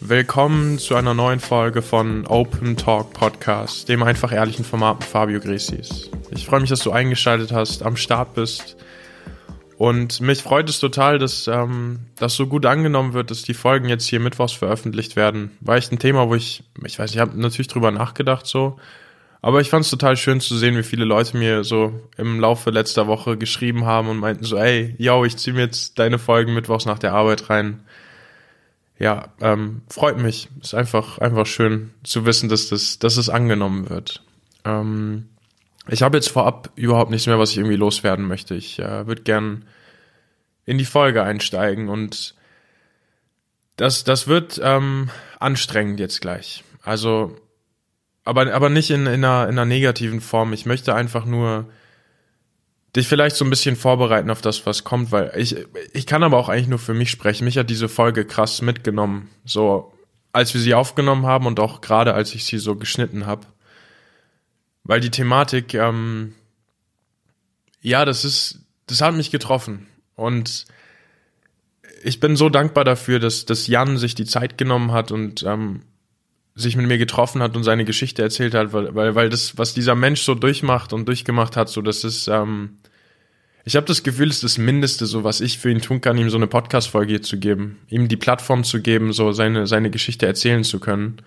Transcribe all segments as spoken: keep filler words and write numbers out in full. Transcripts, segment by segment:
willkommen zu einer neuen Folge von Open Talk Podcast, dem einfach ehrlichen Format mit Fabio Gresis. Ich freue mich, dass du eingeschaltet hast, am Start bist und mich freut es total, dass ähm, das so gut angenommen wird, dass die Folgen jetzt hier mittwochs veröffentlicht werden. War echt ein Thema, wo ich, ich weiß, ich habe natürlich drüber nachgedacht so, aber ich fand es total schön zu sehen, wie viele Leute mir so im Laufe letzter Woche geschrieben haben und meinten so, ey, yo, ich ziehe mir jetzt deine Folgen mittwochs nach der Arbeit rein. Ja, ähm, freut mich. Ist einfach einfach schön zu wissen, dass das, dass es angenommen wird. Ähm, ich habe jetzt vorab überhaupt nichts mehr, was ich irgendwie loswerden möchte. Ich äh, würde gern in die Folge einsteigen und das das wird ähm, anstrengend jetzt gleich. Also, aber aber nicht in, in einer in einer negativen Form. Ich möchte einfach nur dich vielleicht so ein bisschen vorbereiten auf das, was kommt, weil ich ich kann aber auch eigentlich nur für mich sprechen. Mich hat diese Folge krass mitgenommen, so als wir sie aufgenommen haben und auch gerade als ich sie so geschnitten habe, weil die Thematik, ähm, ja, das ist, das hat mich getroffen und ich bin so dankbar dafür, dass dass Jan sich die Zeit genommen hat und ähm, sich mit mir getroffen hat und seine Geschichte erzählt hat, weil, weil, weil das, was dieser Mensch so durchmacht und durchgemacht hat, so, das ist, ähm, ich habe das Gefühl, es ist das Mindeste, so, was ich für ihn tun kann, ihm so eine Podcast-Folge hier zu geben, ihm die Plattform zu geben, so seine, seine Geschichte erzählen zu können.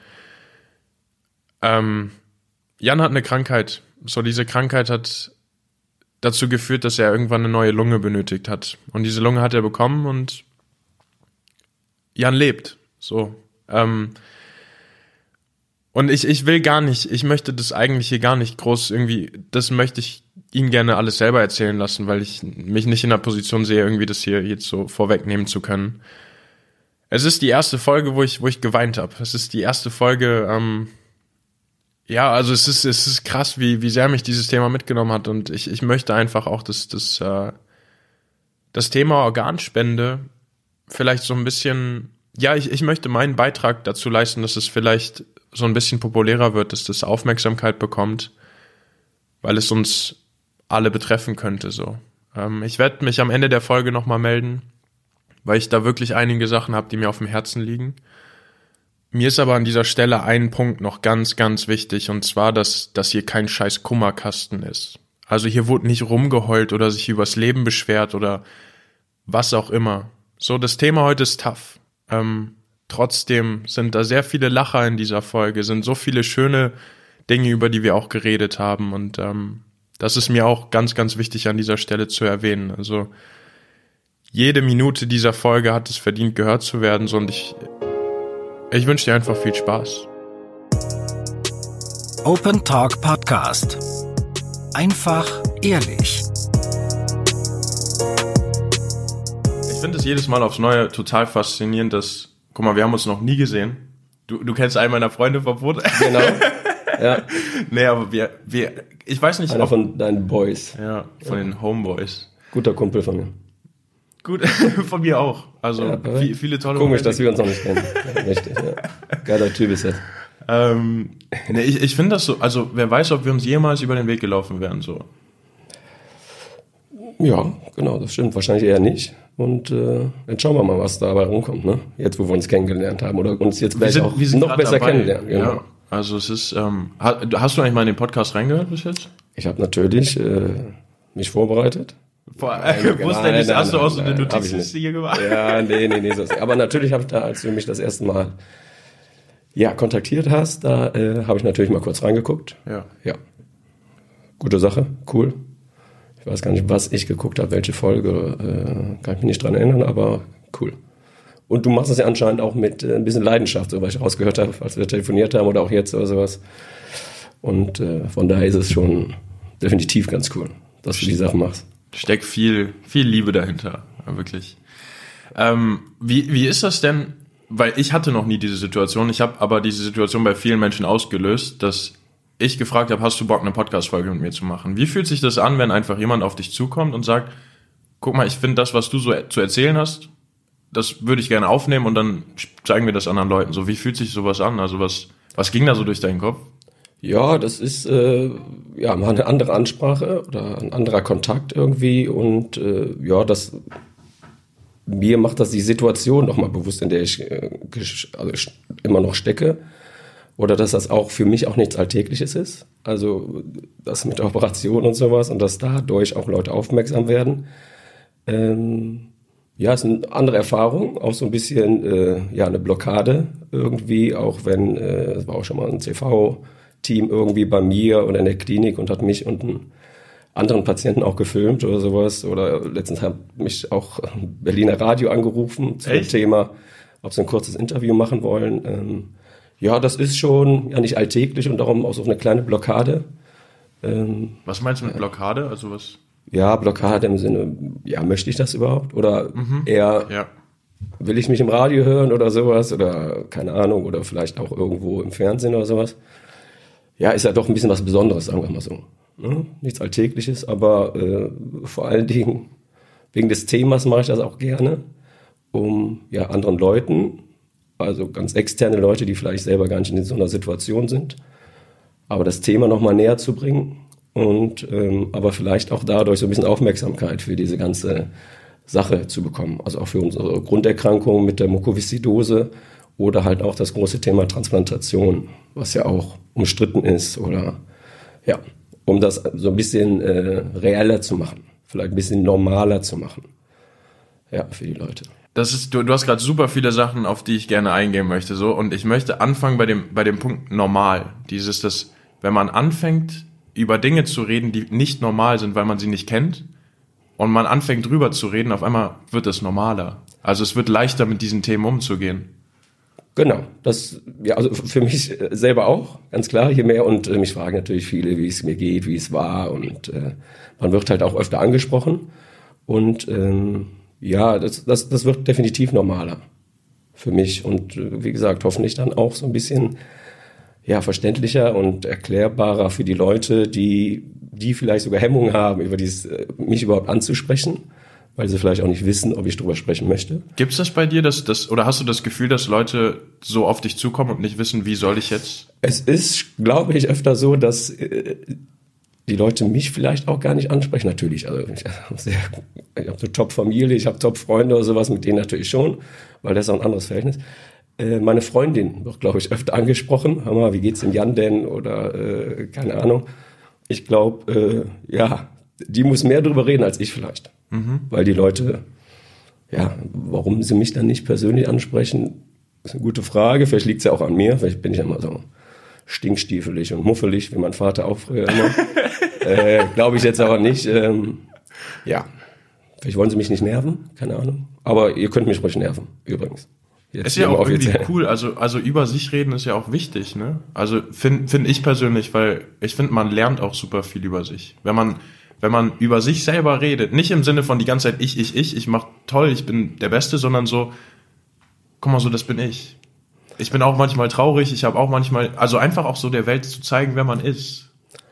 Ähm, Jan hat eine Krankheit, so, diese Krankheit hat dazu geführt, dass er irgendwann eine neue Lunge benötigt hat. Und diese Lunge hat er bekommen und Jan lebt, so, ähm, Und ich ich will gar nicht, ich möchte das eigentlich hier gar nicht groß irgendwie, das möchte ich ihn gerne alles selber erzählen lassen, weil ich mich nicht in der Position sehe, irgendwie das hier jetzt so vorwegnehmen zu können. Es ist die erste Folge, wo ich wo ich geweint habe. Es ist die erste Folge, ähm, ja, also es ist es ist krass, wie wie sehr mich dieses Thema mitgenommen hat und ich ich möchte einfach auch, dass das äh, das Thema Organspende vielleicht so ein bisschen, ja, ich ich möchte meinen Beitrag dazu leisten, dass es vielleicht so ein bisschen populärer wird, dass das Aufmerksamkeit bekommt, weil es uns alle betreffen könnte, so. Ähm, ich werde mich am Ende der Folge nochmal melden, weil ich da wirklich einige Sachen habe, die mir auf dem Herzen liegen. Mir ist aber an dieser Stelle ein Punkt noch ganz, ganz wichtig, und zwar, dass, dass hier kein scheiß Kummerkasten ist. Also hier wurde nicht rumgeheult oder sich übers Leben beschwert oder was auch immer. So, das Thema heute ist tough. Ähm, Trotzdem sind da sehr viele Lacher in dieser Folge, sind so viele schöne Dinge, über die wir auch geredet haben. Und ähm, das ist mir auch ganz, ganz wichtig an dieser Stelle zu erwähnen. Also jede Minute dieser Folge hat es verdient, gehört zu werden. So, und ich, ich wünsche dir einfach viel Spaß. Open Talk Podcast. Einfach ehrlich. Ich finde es jedes Mal aufs Neue total faszinierend, dass, guck mal, wir haben uns noch nie gesehen. Du, du kennst einen meiner Freunde vom Foto. Genau, ja. Nee, aber wir, wir, ich weiß nicht. Einer ob, von deinen Boys. Ja, von ja. den Homeboys. Guter Kumpel von mir. Gut, von mir auch. Also, ja, viel, viele tolle Komisch, Momente. Dass wir uns noch nicht kennen. Ja, richtig, ja. Geiler Typ ist das. Ähm, nee, ich, ich finde das so, also, wer weiß, ob wir uns jemals über den Weg gelaufen wären, so. Ja, genau, das stimmt. Wahrscheinlich eher nicht. Und äh, jetzt schauen wir mal, was dabei rumkommt, ne? Jetzt, wo wir uns kennengelernt haben oder uns jetzt gleich auch noch besser dabei. Kennenlernen. Genau. Ja, also es ist, ähm, hast du eigentlich mal in den Podcast reingehört bis jetzt? Ich habe natürlich äh, mich vorbereitet. Boah, äh, wusste ja nicht, hast du auch so eine Notiz hier gemacht? Ja, nee, nee, nee. So. Aber natürlich habe ich da, als du mich das erste Mal ja, kontaktiert hast, da äh, habe ich natürlich mal kurz reingeguckt. Ja. Ja. Gute Sache, cool. Ich weiß gar nicht, was ich geguckt habe, welche Folge, äh, kann ich mich nicht dran erinnern, aber cool. Und du machst es ja anscheinend auch mit äh, ein bisschen Leidenschaft, so was ich rausgehört habe, als wir telefoniert haben oder auch jetzt oder sowas. Und äh, von daher ist es schon definitiv ganz cool, dass du die Sachen machst. Steckt viel, viel Liebe dahinter, wirklich. Ähm, wie, wie ist das denn? Weil ich hatte noch nie diese Situation, ich habe aber diese Situation bei vielen Menschen ausgelöst, dass ich gefragt habe, hast du Bock, eine Podcast-Folge mit mir zu machen? Wie fühlt sich das an, wenn einfach jemand auf dich zukommt und sagt, guck mal, ich finde das, was du so zu erzählen hast, das würde ich gerne aufnehmen und dann zeigen wir das anderen Leuten. So, wie fühlt sich sowas an? Also was, was ging da so durch deinen Kopf? Ja, das ist äh, ja mal eine andere Ansprache oder ein anderer Kontakt irgendwie und äh, ja, das mir macht das die Situation nochmal bewusst, in der ich äh, also immer noch stecke. Oder dass das auch für mich auch nichts Alltägliches ist. Also das mit der Operation und sowas und dass dadurch auch Leute aufmerksam werden. Ähm, ja, es ist eine andere Erfahrung, auch so ein bisschen äh, ja eine Blockade irgendwie, auch wenn, äh, es war auch schon mal ein C V-Team irgendwie bei mir oder in der Klinik und hat mich und einen anderen Patienten auch gefilmt oder sowas. Oder letztens hat mich auch ein Berliner Radio angerufen zum Echt? Thema, ob sie ein kurzes Interview machen wollen. Ähm, ja, das ist schon ja nicht alltäglich und darum auch so eine kleine Blockade. Ähm, Was meinst du mit Blockade? Also was? ja, Blockade im Sinne, ja, möchte ich das überhaupt? Oder Mhm. eher, Ja. will ich mich im Radio hören oder sowas? Oder keine Ahnung, oder vielleicht auch irgendwo im Fernsehen oder sowas. Ja, ist ja doch ein bisschen was Besonderes, sagen wir mal so. Ne? Nichts Alltägliches, aber äh, vor allen Dingen wegen des Themas mache ich das auch gerne, um ja anderen Leuten, also ganz externe Leute, die vielleicht selber gar nicht in so einer Situation sind, aber das Thema nochmal näher zu bringen und ähm, aber vielleicht auch dadurch so ein bisschen Aufmerksamkeit für diese ganze Sache zu bekommen. Also auch für unsere Grunderkrankung mit der Mukoviszidose oder halt auch das große Thema Transplantation, was ja auch umstritten ist oder ja, um das so ein bisschen äh, reeller zu machen, vielleicht ein bisschen normaler zu machen. Ja, für die Leute. Das ist, du, du hast gerade super viele Sachen, auf die ich gerne eingehen möchte, so. Und ich möchte anfangen bei dem, bei dem Punkt normal. Dieses, das, wenn man anfängt, über Dinge zu reden, die nicht normal sind, weil man sie nicht kennt, und man anfängt drüber zu reden, auf einmal wird es normaler. Also es wird leichter, mit diesen Themen umzugehen. Genau, das, ja, also für mich selber auch, ganz klar, je mehr, und äh, mich fragen natürlich viele, wie es mir geht, wie es war, und äh, man wird halt auch öfter angesprochen, und ähm, ja, das, das, das wird definitiv normaler für mich und äh, wie gesagt, hoffentlich dann auch so ein bisschen ja, verständlicher und erklärbarer für die Leute, die, die vielleicht sogar Hemmungen haben, über dieses, äh, mich überhaupt anzusprechen, weil sie vielleicht auch nicht wissen, ob ich drüber sprechen möchte. Gibt's das bei dir, dass das, oder hast du das Gefühl, dass Leute so auf dich zukommen und nicht wissen, wie soll ich jetzt? Es ist, glaube ich, öfter so, dass äh, die Leute mich vielleicht auch gar nicht ansprechen. Natürlich, also ich habe sehr, ich habe eine Top-Familie, ich habe Top-Freunde oder sowas, mit denen natürlich schon, weil das ist auch ein anderes Verhältnis. Äh, meine Freundin wird, glaube ich, öfter angesprochen. Hör mal, wie geht's dem Jan denn? Oder äh, keine Ahnung. Ich glaube, äh, ja, die muss mehr drüber reden als ich vielleicht. Mhm. Weil die Leute, ja, warum sie mich dann nicht persönlich ansprechen, ist eine gute Frage. Vielleicht liegt es ja auch an mir. Vielleicht bin ich ja immer so stinkstiefelig und muffelig, wie mein Vater auch früher immer. äh, glaube ich jetzt aber nicht. Ähm, ja, vielleicht wollen sie mich nicht nerven, keine Ahnung. Aber ihr könnt mich ruhig nerven, übrigens. Jetzt ist ja auch irgendwie offiziell. cool, also, also über sich reden ist ja auch wichtig, ne? Also finde find ich persönlich, weil ich finde, man lernt auch super viel über sich. Wenn man, wenn man über sich selber redet, nicht im Sinne von die ganze Zeit ich, ich, ich, ich mach toll, ich bin der Beste, sondern so, guck mal so, das bin ich. Ich bin auch manchmal traurig, ich habe auch manchmal, also einfach auch so der Welt zu zeigen, wer man ist.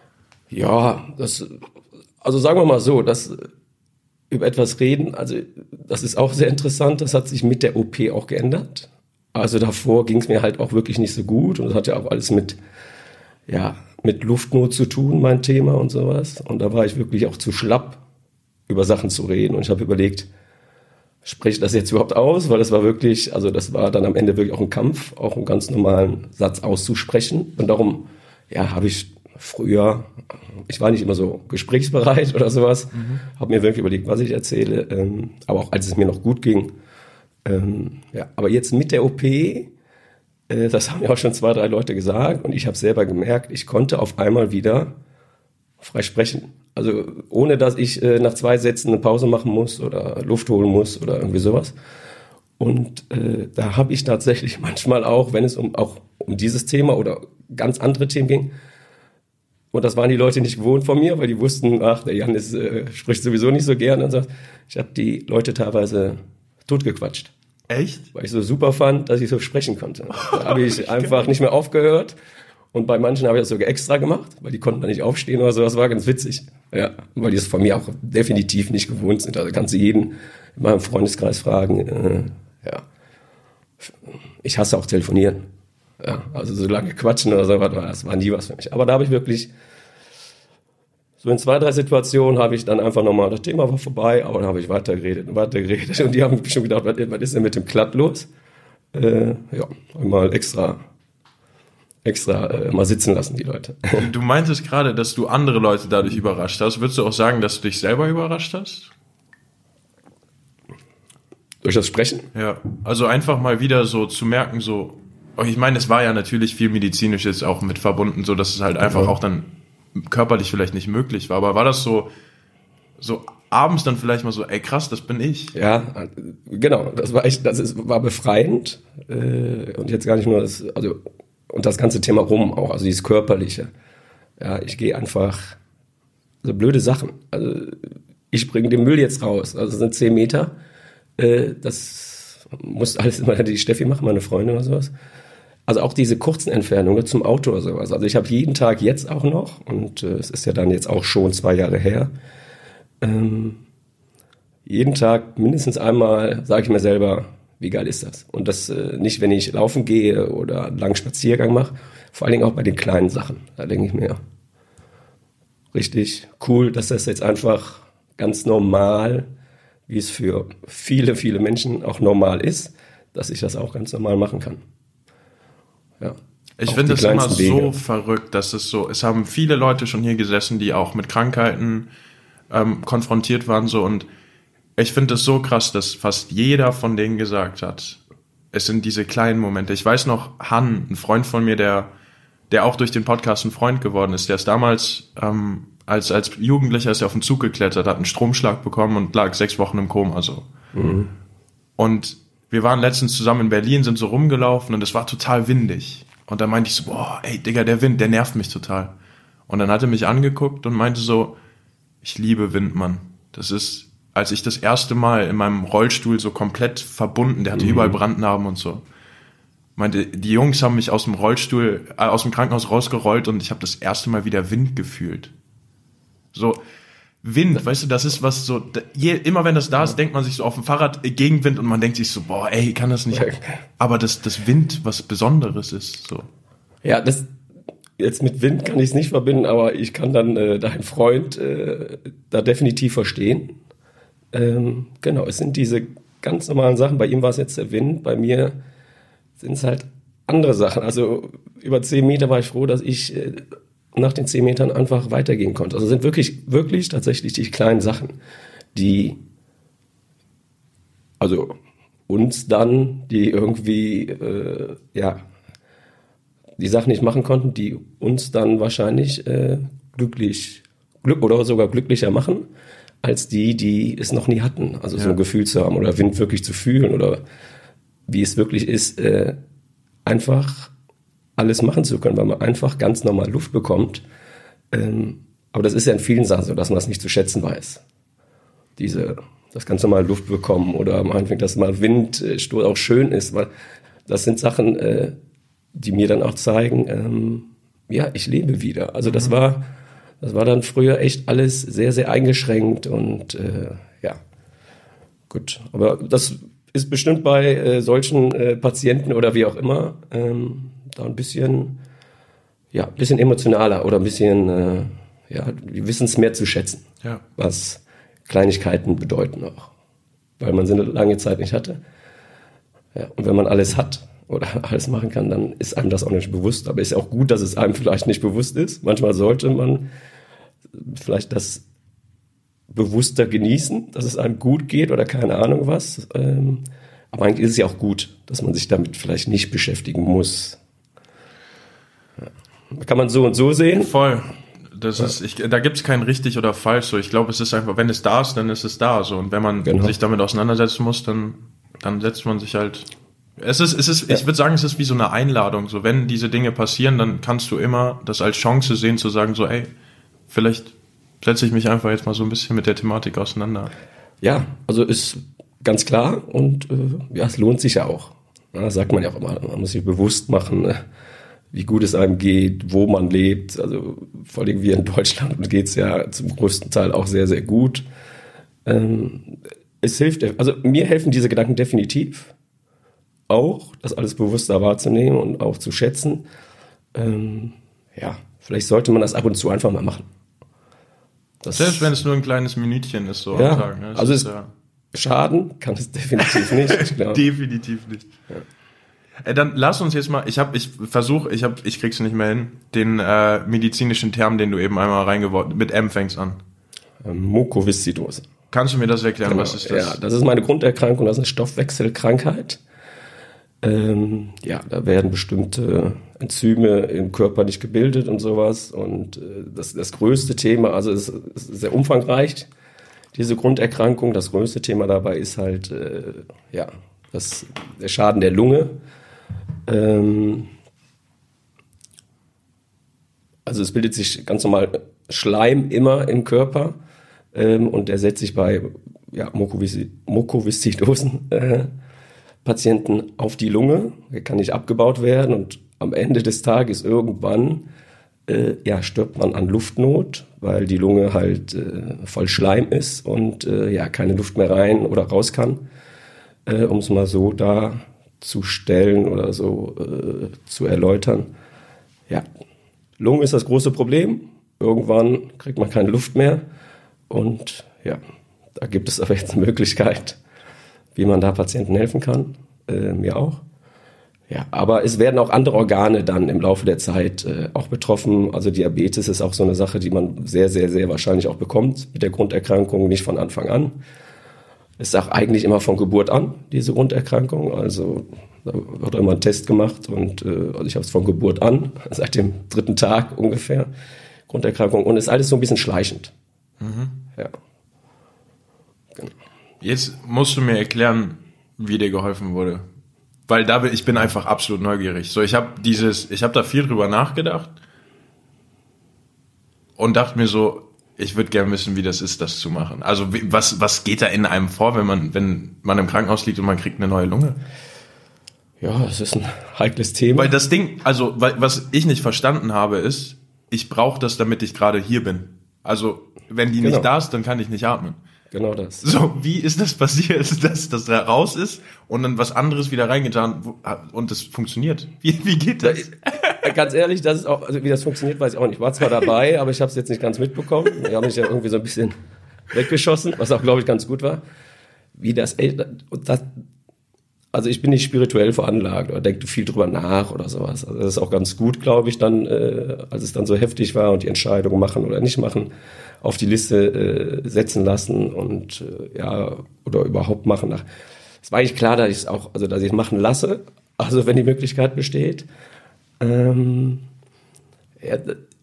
Ja, das, also sagen wir mal so, dass über etwas reden, also das ist auch sehr interessant, das hat sich mit der O P auch geändert. Also davor ging es mir halt auch wirklich nicht so gut und das hat ja auch alles mit, ja, mit Luftnot zu tun, mein Thema und sowas. Und da war ich wirklich auch zu schlapp, über Sachen zu reden und ich habe überlegt, spreche ich das jetzt überhaupt aus? Weil das war wirklich, also das war dann am Ende wirklich auch ein Kampf, auch einen ganz normalen Satz auszusprechen. Und darum, ja, habe ich früher, ich war nicht immer so gesprächsbereit oder sowas, mhm. habe mir wirklich überlegt, was ich erzähle, ähm, aber auch als es mir noch gut ging. Ähm, ja, aber jetzt mit der O P, äh, das haben ja auch schon zwei, drei Leute gesagt und ich habe selber gemerkt, ich konnte auf einmal wieder frei sprechen. Also ohne, dass ich äh, nach zwei Sätzen eine Pause machen muss oder Luft holen muss oder irgendwie sowas. Und äh, da habe ich tatsächlich manchmal auch, wenn es um auch um dieses Thema oder ganz andere Themen ging, und das waren die Leute nicht gewohnt von mir, weil die wussten, ach, der Jan ist, äh, spricht sowieso nicht so gern und so. Ich habe die Leute teilweise totgequatscht. Echt? Weil ich so super fand, dass ich so sprechen konnte. Da habe ich einfach nicht mehr aufgehört. Und bei manchen habe ich das sogar extra gemacht, weil die konnten da nicht aufstehen oder so. Das war ganz witzig. Ja, weil die es von mir auch definitiv nicht gewohnt sind. Also kannst du jeden in meinem Freundeskreis fragen. Äh, ja, ich hasse auch telefonieren. Ja, also so lange quatschen oder so, das war nie was für mich. Aber da habe ich wirklich So in zwei, drei Situationen habe ich dann einfach nochmal, das Thema war vorbei, aber dann habe ich weitergeredet und weitergeredet. Und die haben bestimmt gedacht, was, was ist denn mit dem Klatt los? Äh, ja, mal extra, extra äh, mal sitzen lassen, die Leute. Du meintest gerade, dass du andere Leute dadurch überrascht hast. Würdest du auch sagen, dass du dich selber überrascht hast? Durch das Sprechen? Ja, also einfach mal wieder so zu merken, so, ich meine, es war ja natürlich viel Medizinisches auch mit verbunden, so dass es halt einfach auch dann körperlich vielleicht nicht möglich war, aber war das so, so abends dann vielleicht mal so, ey krass, das bin ich? Ja, genau, das war echt, das ist, war befreiend äh, und jetzt gar nicht nur das, also und das ganze Thema rum auch, also dieses Körperliche. Ja, ich gehe einfach, so blöde Sachen, also ich bringe den Müll jetzt raus, also es sind zehn Meter, äh, das muss alles immer die Steffi machen, meine Freundin oder sowas. Also auch diese kurzen Entfernungen zum Auto oder sowas. Also ich habe jeden Tag jetzt auch noch, und äh, es ist ja dann jetzt auch schon zwei Jahre her, ähm, jeden Tag mindestens einmal sage ich mir selber, wie geil ist das? Und das äh, nicht, wenn ich laufen gehe oder einen langen Spaziergang mache, vor allen Dingen auch bei den kleinen Sachen. Da denke ich mir, richtig cool, dass das jetzt einfach ganz normal, wie es für viele, viele Menschen auch normal ist, dass ich das auch ganz normal machen kann. Ja, ich finde das immer so verrückt, dass es so, es haben viele Leute schon hier gesessen, die auch mit Krankheiten ähm, konfrontiert waren, so, und ich finde es so krass, dass fast jeder von denen gesagt hat, es sind diese kleinen Momente. Ich weiß noch, Han, ein Freund von mir, der, der auch durch den Podcast ein Freund geworden ist, der ist damals, ähm, als, als Jugendlicher ist er auf den Zug geklettert, hat einen Stromschlag bekommen und lag sechs Wochen im Koma, so. Mhm. Und wir waren letztens zusammen in Berlin, sind so rumgelaufen und es war total windig. Und dann meinte ich so, boah, ey, Digga, der Wind, der nervt mich total. Und dann hat er mich angeguckt und meinte so, ich liebe Wind, Mann. Das ist, als ich das erste Mal in meinem Rollstuhl so komplett verbunden, der hatte mhm. überall Brandnarben und so. Meinte, die Jungs haben mich aus dem Rollstuhl, äh, aus dem Krankenhaus rausgerollt und ich habe das erste Mal wieder Wind gefühlt. So, Wind, weißt du, das ist was so, je, immer wenn das da ist, denkt man sich so auf dem Fahrrad äh, Gegenwind und man denkt sich so, boah, ey, kann das nicht. Aber das, das Wind was Besonderes ist, so. Ja, das, jetzt mit Wind kann ich es nicht verbinden, aber ich kann dann äh, deinen Freund äh, da definitiv verstehen. Ähm, genau, es sind diese ganz normalen Sachen. Bei ihm war es jetzt der Wind, bei mir sind es halt andere Sachen. Also über zehn Meter war ich froh, dass ich äh, nach den zehn Metern einfach weitergehen konnte. Also sind wirklich, wirklich tatsächlich die kleinen Sachen, die also uns dann, die irgendwie, äh, ja, die Sachen nicht machen konnten, die uns dann wahrscheinlich äh, glücklich, glück oder sogar glücklicher machen, als die, die es noch nie hatten. Also ja. So ein Gefühl zu haben oder Wind wirklich zu fühlen oder wie es wirklich ist, äh, einfach alles machen zu können, weil man einfach ganz normal Luft bekommt. Ähm, aber das ist ja in vielen Sachen so, dass man das nicht zu schätzen weiß. Diese, das ganz normal Luft bekommen oder meinetwegen, dass mal Windstoß auch schön ist, weil das sind Sachen, äh, die mir dann auch zeigen, ähm, ja, ich lebe wieder. Also das war, das war dann früher echt alles sehr, sehr eingeschränkt und äh, ja, gut. Aber das ist bestimmt bei äh, solchen äh, Patienten oder wie auch immer ähm, da ein bisschen, ja, ein bisschen emotionaler oder ein bisschen, äh, ja, die wissen es mehr zu schätzen, ja. Was Kleinigkeiten bedeuten auch, weil man sie eine lange Zeit nicht hatte. Ja, und wenn man alles hat oder alles machen kann, dann ist einem das auch nicht bewusst. Aber ist ja auch gut, dass es einem vielleicht nicht bewusst ist. Manchmal sollte man vielleicht das bewusster genießen, dass es einem gut geht oder keine Ahnung was. Ähm, aber eigentlich ist es ja auch gut, dass man sich damit vielleicht nicht beschäftigen muss. Ja. Kann man so und so sehen. Voll. Das ja. ist, ich, da gibt's kein richtig oder falsch. So, ich glaube, es ist einfach, wenn es da ist, dann ist es da. So, und wenn man genau. sich damit auseinandersetzen muss, dann, dann setzt man sich halt. Es ist, es ist, ja. ich würde sagen, es ist wie so eine Einladung. So, wenn diese Dinge passieren, dann kannst du immer das als Chance sehen, zu sagen, so, ey, vielleicht setze ich mich einfach jetzt mal so ein bisschen mit der Thematik auseinander. Ja, also ist ganz klar und äh, ja, es lohnt sich ja auch. Ja, das sagt man ja auch immer. Man muss sich bewusst machen, ne, wie gut es einem geht, wo man lebt. Also vor allem wir in Deutschland geht es ja zum größten Teil auch sehr, sehr gut. Ähm, es hilft, also mir helfen diese Gedanken definitiv auch, das alles bewusster wahrzunehmen und auch zu schätzen. Ähm, ja, vielleicht sollte man das ab und zu einfach mal machen. Das Selbst wenn es nur ein kleines Minütchen ist, so ja, am Tag. Ne? Also ist, es, ja. Schaden kann es definitiv nicht. Ich glaub. Definitiv nicht. Ja. Ey, dann lass uns jetzt mal, ich habe, ich versuche, ich habe, ich krieg's nicht mehr hin, den äh, medizinischen Term, den du eben einmal reingeworfen, mit M fängt's an. Ähm, Mukoviszidose. Kannst du mir das erklären, Genau, was ist das? Ja, das ist meine Grunderkrankung, das ist eine Stoffwechselkrankheit. Ähm, ja, da werden bestimmte Enzyme im Körper nicht gebildet und sowas. Und äh, das das größte Thema, also es ist sehr umfangreich, diese Grunderkrankung. Das größte Thema dabei ist halt, äh, ja, das, der Schaden der Lunge. Ähm, also es bildet sich ganz normal Schleim immer im Körper ähm, und der setzt sich bei ja, Mukoviszidosen äh, Patienten auf die Lunge. Der kann nicht abgebaut werden und am Ende des Tages irgendwann äh, ja, stirbt man an Luftnot, weil die Lunge halt äh, voll Schleim ist und äh, ja, keine Luft mehr rein oder raus kann. Äh, um es mal so darzustellen oder so äh, zu erläutern. Ja, Lunge ist das große Problem. Irgendwann kriegt man keine Luft mehr. Und ja, da gibt es aber jetzt eine Möglichkeit, wie man da Patienten helfen kann. Äh, mir auch. Ja, aber es werden auch andere Organe dann im Laufe der Zeit äh, auch betroffen. Also Diabetes ist auch so eine Sache, die man sehr, sehr, sehr wahrscheinlich auch bekommt mit der Grunderkrankung, nicht von Anfang an. Ist auch eigentlich immer von Geburt an, diese Grunderkrankung. Also da wird immer ein Test gemacht und äh, also ich habe es von Geburt an, seit dem dritten Tag ungefähr, Grunderkrankung. Und ist alles so ein bisschen schleichend. Mhm. Ja. Genau. Jetzt musst du mir erklären, wie dir geholfen wurde. Weil da bin ich bin einfach absolut neugierig. So, ich habe dieses, ich habe da viel drüber nachgedacht und dachte mir so, ich würde gerne wissen, wie das ist, das zu machen. Also was, was geht da in einem vor, wenn man, wenn man im Krankenhaus liegt und man kriegt eine neue Lunge? Ja, das ist ein heikles Thema. Weil das Ding, also weil, was ich nicht verstanden habe, ist, ich brauche das, damit ich gerade hier bin. Also wenn die Genau. nicht da ist, dann kann ich nicht atmen. Genau das. So, wie ist das passiert, dass das da raus ist und dann was anderes wieder reingetan und das funktioniert? Wie, wie geht das? Ganz ehrlich, das ist auch, also wie das funktioniert, weiß ich auch nicht. Ich war zwar dabei, aber ich habe es jetzt nicht ganz mitbekommen. Wir haben mich ja irgendwie so ein bisschen weggeschossen, was auch, glaube ich, ganz gut war. Wie das, ey, das, also ich bin nicht spirituell veranlagt oder denke viel drüber nach oder sowas. Also das ist auch ganz gut, glaube ich, dann, äh, als es dann so heftig war und die Entscheidung machen oder nicht machen, auf die Liste äh, setzen lassen und äh, ja, oder überhaupt machen. Es war eigentlich klar, dass ich es auch, also dass ich es machen lasse, also wenn die Möglichkeit besteht. Ähm, ja,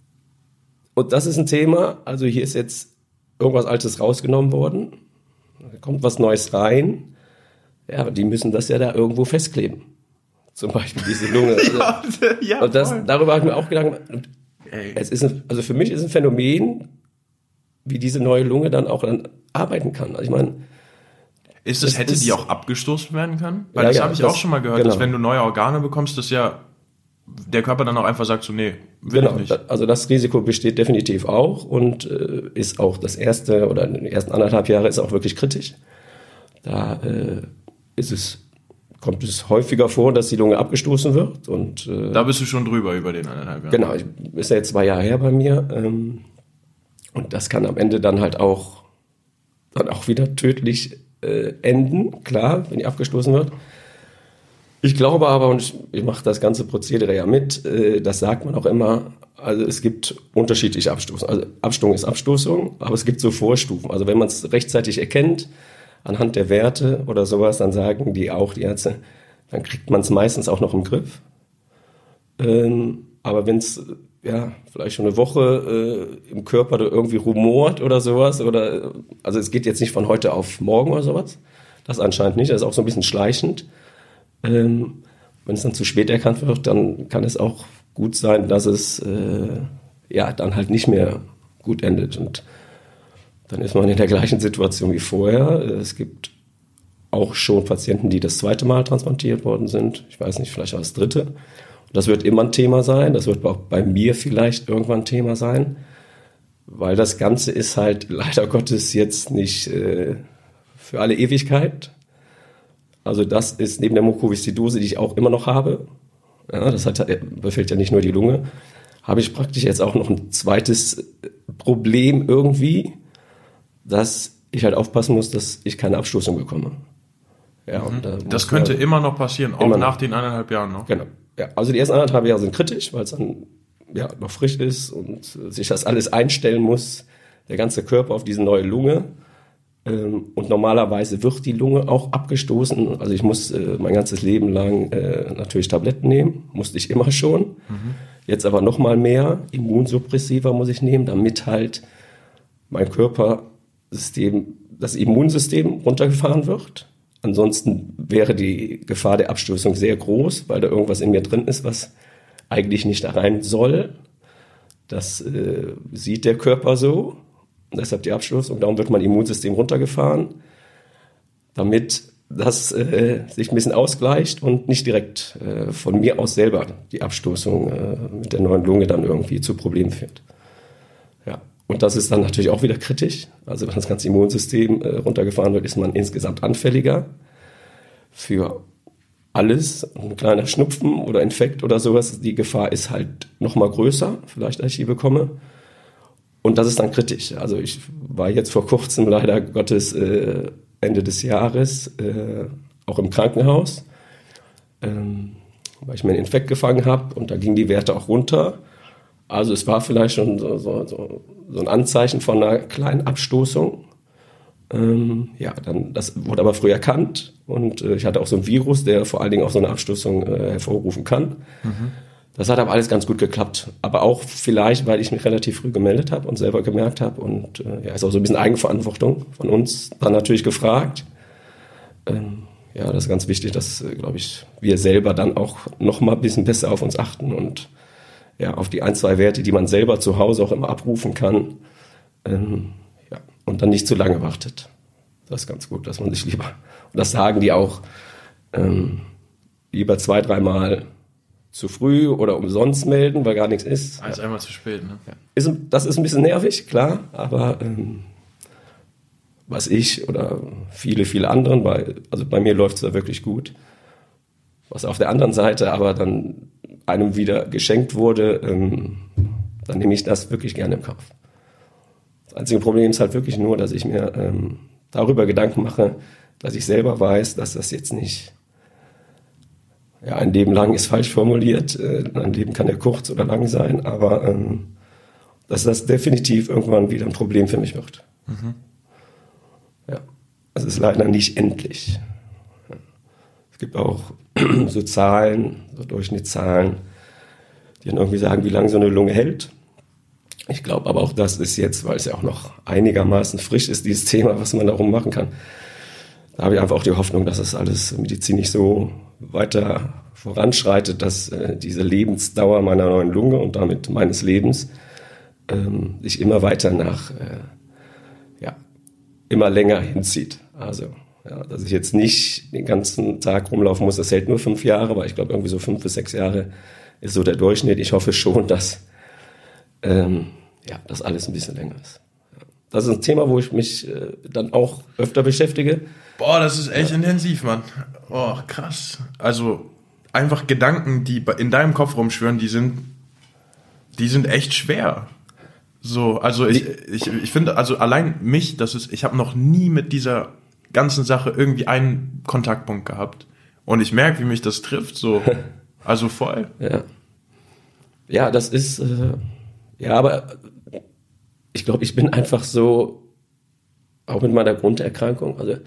und das ist ein Thema, also hier ist jetzt irgendwas Altes rausgenommen worden, da kommt was Neues rein, ja, aber die müssen das ja da irgendwo festkleben. Zum Beispiel diese Lunge. Also, ja, ja, und das, voll. darüber habe ich mir auch Gedanken gemacht. Es ist ein, also für mich ist ein Phänomen, wie diese neue Lunge dann auch dann arbeiten kann. Also ich meine, ist das, es hätte ist- die auch abgestoßen werden können? Weil Ja, das ja, habe ich das- auch schon mal gehört, genau. dass wenn du neue Organe bekommst, dass ja der Körper dann auch einfach sagt so, nee, will genau, ich nicht. da- also das Risiko besteht definitiv auch und äh, ist auch das erste oder die ersten anderthalb Jahre ist auch wirklich kritisch. Da äh, ist es, kommt es häufiger vor, dass die Lunge abgestoßen wird und äh, Da bist du schon drüber über den eineinhalb Jahren. genau, ich, ist ja jetzt zwei Jahre her bei mir ähm, und das kann am Ende dann halt auch dann auch wieder tödlich äh, enden, klar, wenn die abgestoßen wird. Ich glaube aber, und ich, ich mache das ganze Prozedere ja mit, äh, das sagt man auch immer, also es gibt unterschiedliche Abstoßungen. Also Abstoßung ist Abstoßung, aber es gibt so Vorstufen. Also wenn man es rechtzeitig erkennt, anhand der Werte oder sowas, dann sagen die auch, die Ärzte, dann kriegt man es meistens auch noch im Griff. Ähm, aber wenn es ja vielleicht schon eine Woche äh, im Körper irgendwie rumort oder sowas, oder also es geht jetzt nicht von heute auf morgen oder sowas, das anscheinend nicht, das ist auch so ein bisschen schleichend. Ähm, wenn es dann zu spät erkannt wird, dann kann es auch gut sein, dass es äh, ja dann halt nicht mehr gut endet. Und dann ist man in der gleichen Situation wie vorher. Es gibt auch schon Patienten, die das zweite Mal transplantiert worden sind. Ich weiß nicht, vielleicht auch das dritte. Und das wird immer ein Thema sein. Das wird auch bei mir vielleicht irgendwann ein Thema sein. Weil das Ganze ist halt leider Gottes jetzt nicht äh, für alle Ewigkeit. Also das ist neben der Mukoviszidose, die ich auch immer noch habe, ja, das hat, befällt ja nicht nur die Lunge, habe ich praktisch jetzt auch noch ein zweites Problem irgendwie, dass ich halt aufpassen muss, dass ich keine Abstoßung bekomme. Ja, mhm. und da das könnte man, immer noch passieren, auch nach noch. den eineinhalb Jahren noch. Genau. Ja, also die ersten anderthalb Jahre sind kritisch, weil es dann ja, noch frisch ist und sich das alles einstellen muss, der ganze Körper auf diese neue Lunge. Und normalerweise wird die Lunge auch abgestoßen. Also ich muss äh, mein ganzes Leben lang äh, natürlich Tabletten nehmen, musste ich immer schon. Mhm. Jetzt aber noch mal mehr Immunsuppressiva muss ich nehmen, damit halt mein Körpersystem, das Immunsystem runtergefahren wird. Ansonsten wäre die Gefahr der Abstoßung sehr groß, weil da irgendwas in mir drin ist, was eigentlich nicht da rein soll. Das äh, sieht der Körper so. Und deshalb die Abstoßung, darum wird mein Immunsystem runtergefahren, damit das äh, sich ein bisschen ausgleicht und nicht direkt äh, von mir aus selber die Abstoßung äh, mit der neuen Lunge dann irgendwie zu Problemen führt. Ja. Und das ist dann natürlich auch wieder kritisch. Also wenn das ganze Immunsystem äh, runtergefahren wird, ist man insgesamt anfälliger für alles. Ein kleiner Schnupfen oder Infekt oder sowas, die Gefahr ist halt noch mal größer, vielleicht als ich die bekomme. Und das ist dann kritisch. Also ich war jetzt vor kurzem leider Gottes äh, Ende des Jahres äh, auch im Krankenhaus, ähm, weil ich mir einen Infekt gefangen habe und da gingen die Werte auch runter. Also es war vielleicht schon so, so, so, so ein Anzeichen von einer kleinen Abstoßung. Ähm, ja, dann das wurde aber früh erkannt und äh, ich hatte auch so ein Virus, der vor allen Dingen auch so eine Abstoßung äh, hervorrufen kann. Mhm. Das hat aber alles ganz gut geklappt. Aber auch vielleicht, weil ich mich relativ früh gemeldet habe und selber gemerkt habe. Und äh, ja, ist auch so ein bisschen Eigenverantwortung von uns dann natürlich gefragt. Ähm, ja, das ist ganz wichtig, dass, äh, glaube ich, wir selber dann auch noch mal ein bisschen besser auf uns achten und ja, auf die ein, zwei Werte, die man selber zu Hause auch immer abrufen kann. Ähm, ja, und dann nicht zu lange wartet. Das ist ganz gut, dass man sich lieber, und das sagen die auch, ähm, lieber zwei, dreimal zu früh oder umsonst melden, weil gar nichts ist. Als einmal zu spät, ne? Ja. Ist, das ist ein bisschen nervig, klar, aber ähm, was ich oder viele, viele anderen, bei, also bei mir läuft es da wirklich gut. Was auf der anderen Seite aber dann einem wieder geschenkt wurde, ähm, dann nehme ich das wirklich gerne im Kauf. Das einzige Problem ist halt wirklich nur, dass ich mir ähm, darüber Gedanken mache, dass ich selber weiß, dass das jetzt nicht, ja, ein Leben lang ist falsch formuliert, äh, ein Leben kann ja kurz oder lang sein, aber ähm, dass das definitiv irgendwann wieder ein Problem für mich wird. Mhm. Ja, es ist leider nicht endlich. Ja. Es gibt auch so Zahlen, so Durchschnittszahlen, die dann irgendwie sagen, wie lange so eine Lunge hält. Ich glaube aber auch, das ist jetzt, weil es ja auch noch einigermaßen frisch ist, dieses Thema, was man darum machen kann. Da habe ich einfach auch die Hoffnung, dass es alles medizinisch so weiter voranschreitet, dass äh, diese Lebensdauer meiner neuen Lunge und damit meines Lebens ähm, sich immer weiter nach, äh, ja, immer länger hinzieht. Also, ja, dass ich jetzt nicht den ganzen Tag rumlaufen muss, das hält nur fünf Jahre, aber ich glaube irgendwie so fünf bis sechs Jahre ist so der Durchschnitt. Ich hoffe schon, dass ähm, ja, das alles ein bisschen länger ist. Ja. Das ist ein Thema, wo ich mich äh, dann auch öfter beschäftige. Boah, das ist echt ja. intensiv, Mann. Oh, krass. Also einfach Gedanken, die in deinem Kopf rumschwirren, die sind, die sind echt schwer. So, also ich, ich, ich finde, also allein mich, das ist, ich habe noch nie mit dieser ganzen Sache irgendwie einen Kontaktpunkt gehabt. Und ich merke, wie mich das trifft, so, also voll. Ja, ja, das ist, äh, ja, aber ich glaube, ich bin einfach so, auch mit meiner Grunderkrankung, also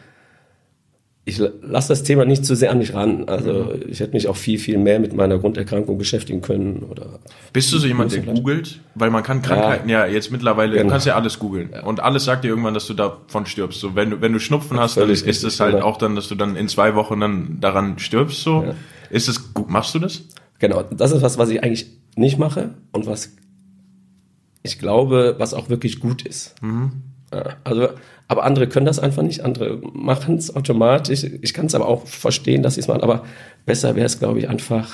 ich lasse das Thema nicht zu sehr an mich ran. Also ich hätte mich auch viel, viel mehr mit meiner Grunderkrankung beschäftigen können. Oder bist du so jemand, der googelt? Weil man kann Krankheiten ja, ja jetzt mittlerweile, genau. Du kannst ja alles googeln. Ja. Und alles sagt dir irgendwann, dass du davon stirbst. So, wenn du, wenn du Schnupfen hast, dann ist es ist halt genau. auch dann, dass du dann in zwei Wochen dann daran stirbst. So. Ja. Ist es gut? Machst du das? Genau, das ist was, was ich eigentlich nicht mache und was ich glaube, was auch wirklich gut ist. Mhm. Ja, also, aber andere können das einfach nicht, andere machen es automatisch. Ich kann es aber auch verstehen, dass sie es machen, aber besser wäre es, glaube ich, einfach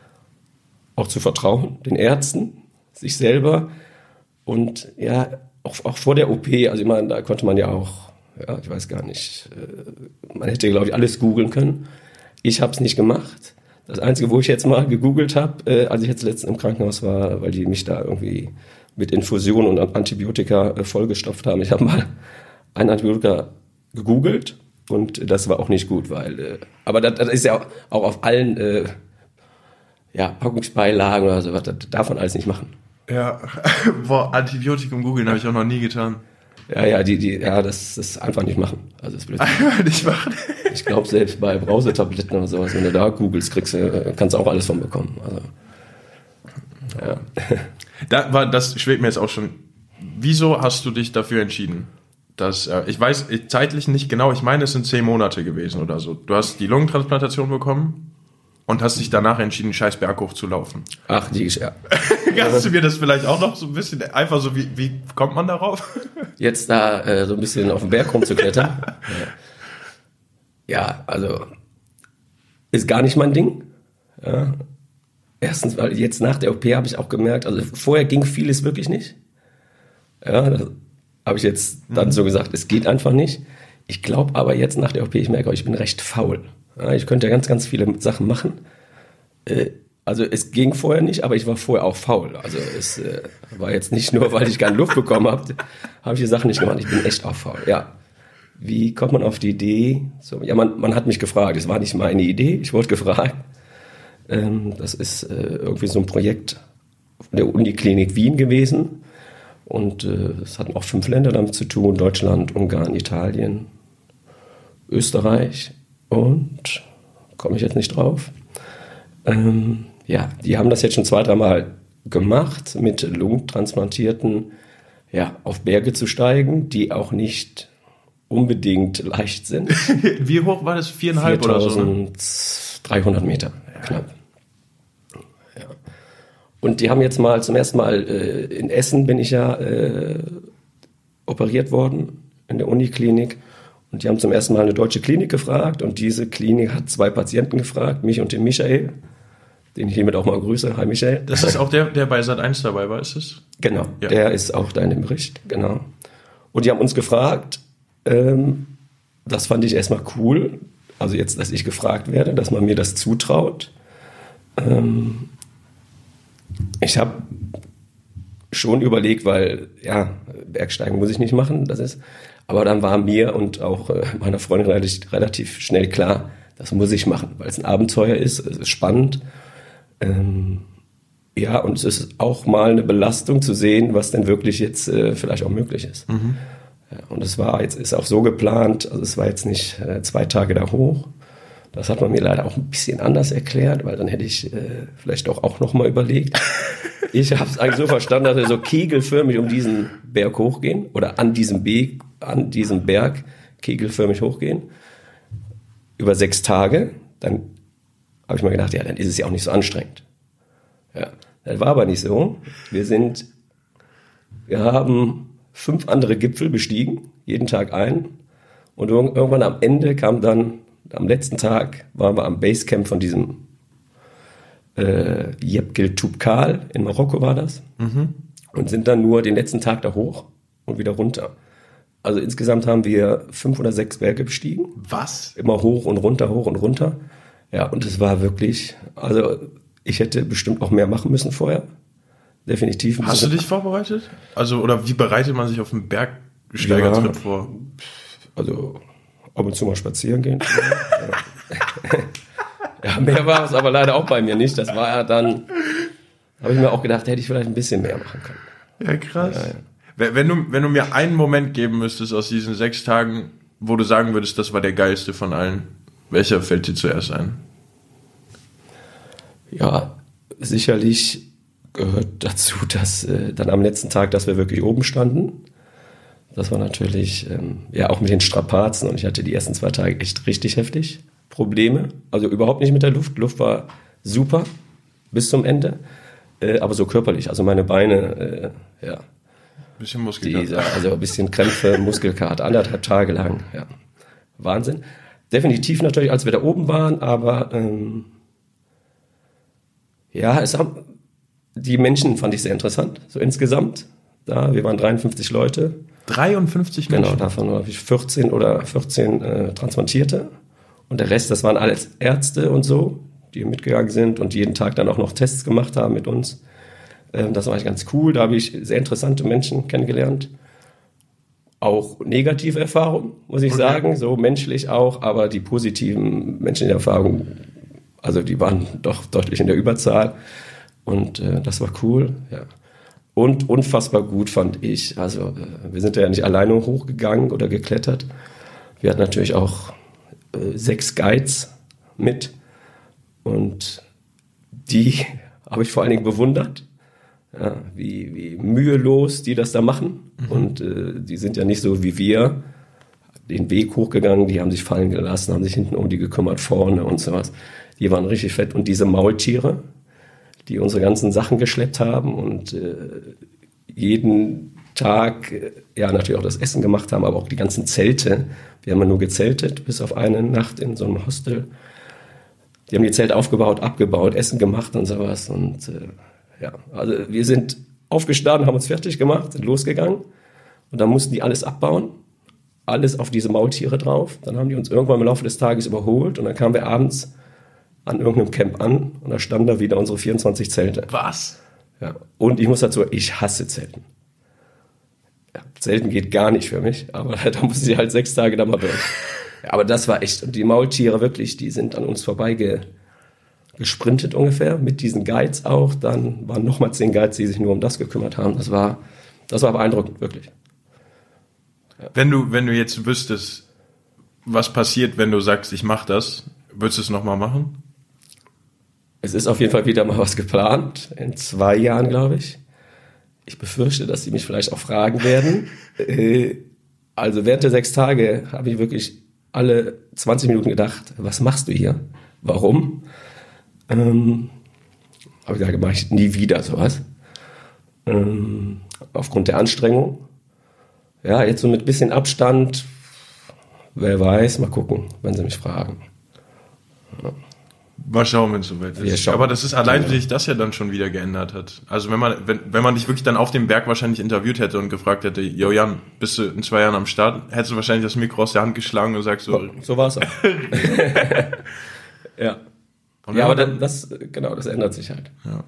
auch zu vertrauen, den Ärzten, sich selber und ja, auch, auch vor der O P, also ich meine, da konnte man ja auch, ja, ich weiß gar nicht, man hätte, glaube ich, alles googeln können. Ich habe es nicht gemacht. Das Einzige, wo ich jetzt mal gegoogelt habe, äh, als ich jetzt letztens im Krankenhaus war, weil die mich da irgendwie mit Infusionen und Antibiotika äh, vollgestopft haben. Ich habe mal ein Antibiotika gegoogelt und das war auch nicht gut, weil, äh, aber das, das ist ja auch, auch auf allen äh, ja, Packungsbeilagen oder so, das darf man alles nicht machen. Ja, boah, Antibiotikum googeln habe ich auch noch nie getan. Ja, ja, die, die, ja, das ist einfach nicht machen. Also das ist blöd. Einfach nicht machen. Ich glaube, selbst bei Brausetabletten oder sowas, wenn du da googelst, kriegst du, kannst du auch alles von bekommen. Also, ja. Da war, das schwebt mir jetzt auch schon. Wieso hast du dich dafür entschieden? Dass, äh, ich weiß zeitlich nicht genau, ich meine, es sind zehn Monate gewesen oder so. Du hast die Lungentransplantation bekommen und hast dich danach entschieden, scheiß Berg hoch zu laufen. Ach, die ist ja. Kannst du mir das vielleicht auch noch so ein bisschen, einfach so, wie, wie kommt man darauf? Jetzt da äh, so ein bisschen auf den Berg rumzuklettern. Ja, also ist gar nicht mein Ding. Ja. Erstens, weil jetzt nach der O P habe ich auch gemerkt, also vorher ging vieles wirklich nicht. Ja, das habe ich jetzt dann mhm. so gesagt, es geht einfach nicht. Ich glaube aber jetzt nach der O P, ich merke auch, ich bin recht faul. Ja, ich könnte ganz, ganz viele Sachen machen. Äh, also es ging vorher nicht, aber ich war vorher auch faul. Also es äh, war jetzt nicht nur, weil ich keine Luft bekommen habe, habe ich die Sachen nicht gemacht. Ich bin echt auch faul, ja. Wie kommt man auf die Idee? So, ja, man, man hat mich gefragt, es war nicht meine Idee, ich wurde gefragt. Ähm, das ist äh, irgendwie so ein Projekt von der Uniklinik Wien gewesen. Und es äh, hatten auch fünf Länder damit zu tun, Deutschland, Ungarn, Italien, Österreich und, komme ich jetzt nicht drauf, ähm, ja, die haben das jetzt schon zwei, dreimal gemacht, mit Lungentransplantierten ja, auf Berge zu steigen, die auch nicht unbedingt leicht sind. Wie hoch war das? Viereinhalb oder so? viertausenddreihundert Meter, knapp. Ja. Und die haben jetzt mal zum ersten Mal äh, in Essen bin ich ja äh, operiert worden, in der Uniklinik. Und die haben zum ersten Mal eine deutsche Klinik gefragt. Und diese Klinik hat zwei Patienten gefragt, mich und den Michael, den ich hiermit auch mal grüße. Hi Michael. Das ist auch der, der bei Sat eins dabei war, ist es? Genau, ja. Der ist auch da in dem Bericht, genau. Und die haben uns gefragt, ähm, das fand ich erstmal cool, also jetzt, dass ich gefragt werde, dass man mir das zutraut. Ähm, ich habe schon überlegt, weil, ja, Bergsteigen muss ich nicht machen, das ist, aber dann war mir und auch äh, meiner Freundin relativ, relativ schnell klar, das muss ich machen, weil es ein Abenteuer ist, es ist spannend. Ähm, ja, und es ist auch mal eine Belastung zu sehen, was denn wirklich jetzt äh, vielleicht auch möglich ist. Mhm. Ja, und es war jetzt, ist auch so geplant, also es war jetzt nicht äh, zwei Tage da hoch. Das hat man mir leider auch ein bisschen anders erklärt, weil dann hätte ich äh, vielleicht doch auch noch mal überlegt. Ich habe es eigentlich so verstanden, dass wir so kegelförmig um diesen Berg hochgehen oder an diesem Be- an diesem Berg kegelförmig hochgehen über sechs Tage. Dann habe ich mir gedacht, ja, dann ist es ja auch nicht so anstrengend. Ja, das war aber nicht so. Wir sind, wir haben fünf andere Gipfel bestiegen, jeden Tag einen. Und irgendwann am Ende kam dann, am letzten Tag waren wir am Basecamp von diesem äh, Jebel Toubkal, in Marokko war das. Mhm. Und sind dann nur den letzten Tag da hoch und wieder runter. Also insgesamt haben wir fünf oder sechs Berge bestiegen. Was? Immer hoch und runter, hoch und runter. Ja, und es war wirklich, also ich hätte bestimmt auch mehr machen müssen vorher. Definitiv. Hast du dich vorbereitet? Also, oder wie bereitet man sich auf einen Bergsteigertrip ja, vor? Also, ab und zu mal spazieren gehen. Ja, mehr war es aber leider auch bei mir nicht. Das war ja dann, habe ich mir auch gedacht, hätte ich vielleicht ein bisschen mehr machen können. Ja, krass. Ja, ja. Wenn du, wenn du mir einen Moment geben müsstest aus diesen sechs Tagen, wo du sagen würdest, das war der geilste von allen, welcher fällt dir zuerst ein? Ja, sicherlich gehört dazu, dass äh, dann am letzten Tag, dass wir wirklich oben standen. Das war natürlich, ähm, ja, auch mit den Strapazen. Und ich hatte die ersten zwei Tage echt richtig heftig Probleme. Also überhaupt nicht mit der Luft. Luft war super bis zum Ende. Äh, aber so körperlich, also meine Beine, äh, ja. Bisschen Muskelkater. Also ein bisschen Krämpfe, Muskelkater, anderthalb Tage lang, ja. Wahnsinn. Definitiv natürlich, als wir da oben waren, aber ähm, ja, es haben, die Menschen fand ich sehr interessant, so insgesamt. Da, wir waren dreiundfünfzig Leute. dreiundfünfzig Menschen? Genau, davon habe ich vierzehn oder vierzehn äh, Transplantierte. Und der Rest, das waren alles Ärzte und so. die mitgegangen sind und jeden Tag dann auch noch Tests gemacht haben mit uns. Ähm, das war eigentlich ganz cool. Da habe ich sehr interessante Menschen kennengelernt. Auch negative Erfahrungen, muss ich okay. sagen, so menschlich auch, aber die positiven menschlichen Erfahrungen, also die waren doch deutlich in der Überzahl und äh, das war cool, ja. Und unfassbar gut fand ich, also äh, wir sind ja nicht alleine hochgegangen oder geklettert, wir hatten natürlich auch äh, sechs Guides mit und die habe ich vor allen Dingen bewundert. Ja, wie, wie mühelos die das da machen. Mhm. Und äh, die sind ja nicht so wie wir den Weg hochgegangen, die haben sich fallen gelassen, haben sich hinten um die gekümmert, vorne und sowas. Die waren richtig fett. Und diese Maultiere, die unsere ganzen Sachen geschleppt haben und äh, jeden Tag, äh, ja natürlich auch das Essen gemacht haben, aber auch die ganzen Zelte. Wir haben ja nur gezeltet, bis auf eine Nacht in so einem Hostel. Die haben die Zelte aufgebaut, abgebaut, Essen gemacht und sowas und äh, ja, also wir sind aufgestanden, haben uns fertig gemacht, sind losgegangen und dann mussten die alles abbauen, alles auf diese Maultiere drauf. Dann haben die uns irgendwann im Laufe des Tages überholt und dann kamen wir abends an irgendeinem Camp an und da standen da wieder unsere vierundzwanzig Zelte. Was? Ja, und ich muss dazu, ich hasse Zelten. Ja, Zelten geht gar nicht für mich, aber da musste ich halt sechs Tage da mal durch. Ja, aber das war echt, und die Maultiere wirklich, die sind an uns vorbeigegangen. Gesprintet ungefähr, mit diesen Guides auch. Dann waren nochmal zehn Guides, die sich nur um das gekümmert haben. Das war, das war beeindruckend, wirklich. Ja. Wenn du, wenn du jetzt wüsstest, was passiert, wenn du sagst, ich mache das, würdest du es nochmal machen? Es ist auf jeden Fall wieder mal was geplant. In zwei Jahren, glaube ich. Ich befürchte, dass sie mich vielleicht auch fragen werden. Also während der sechs Tage habe ich wirklich alle zwanzig Minuten gedacht, was machst du hier? Warum? Ähm, habe ich gesagt, mache ich nie wieder sowas. Ähm, aufgrund der Anstrengung. Ja, jetzt so mit bisschen Abstand, wer weiß, mal gucken, wenn sie mich fragen. Ja. Mal schauen, wenn es soweit ist. Aber das ist allein, wie sich das ja dann schon wieder geändert hat. Also wenn man, wenn, wenn man dich wirklich dann auf dem Berg wahrscheinlich interviewt hätte und gefragt hätte, Jo Jan, bist du in zwei Jahren am Start, hättest du wahrscheinlich das Mikro aus der Hand geschlagen und sagst so. So, so war es auch. Ja. Und ja, aber dann, das, genau, das ändert sich halt. Ja.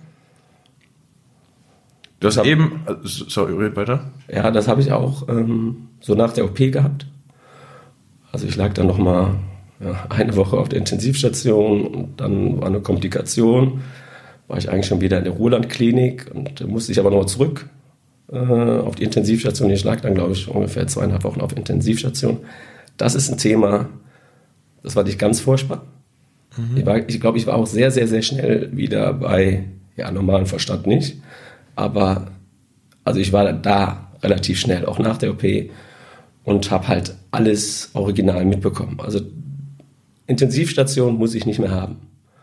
Du hast hab, eben, sorry, red weiter. Ja, das habe ich auch ähm, so nach der O P gehabt. Also ich lag dann nochmal ja, eine Woche auf der Intensivstation und dann war eine Komplikation. War ich eigentlich schon wieder in der Roland-Klinik und da musste ich aber noch zurück äh, auf die Intensivstation. Ich lag dann, glaube ich, ungefähr zweieinhalb Wochen auf der Intensivstation. Das ist ein Thema, das war nicht ganz furchtbar. Mhm. Ich, war, ich glaube, ich war auch sehr, sehr, sehr schnell wieder bei ja, normalen Verstand nicht. Aber also ich war da relativ schnell, auch nach der O P und habe halt alles original mitbekommen. Also Intensivstation muss ich nicht mehr haben.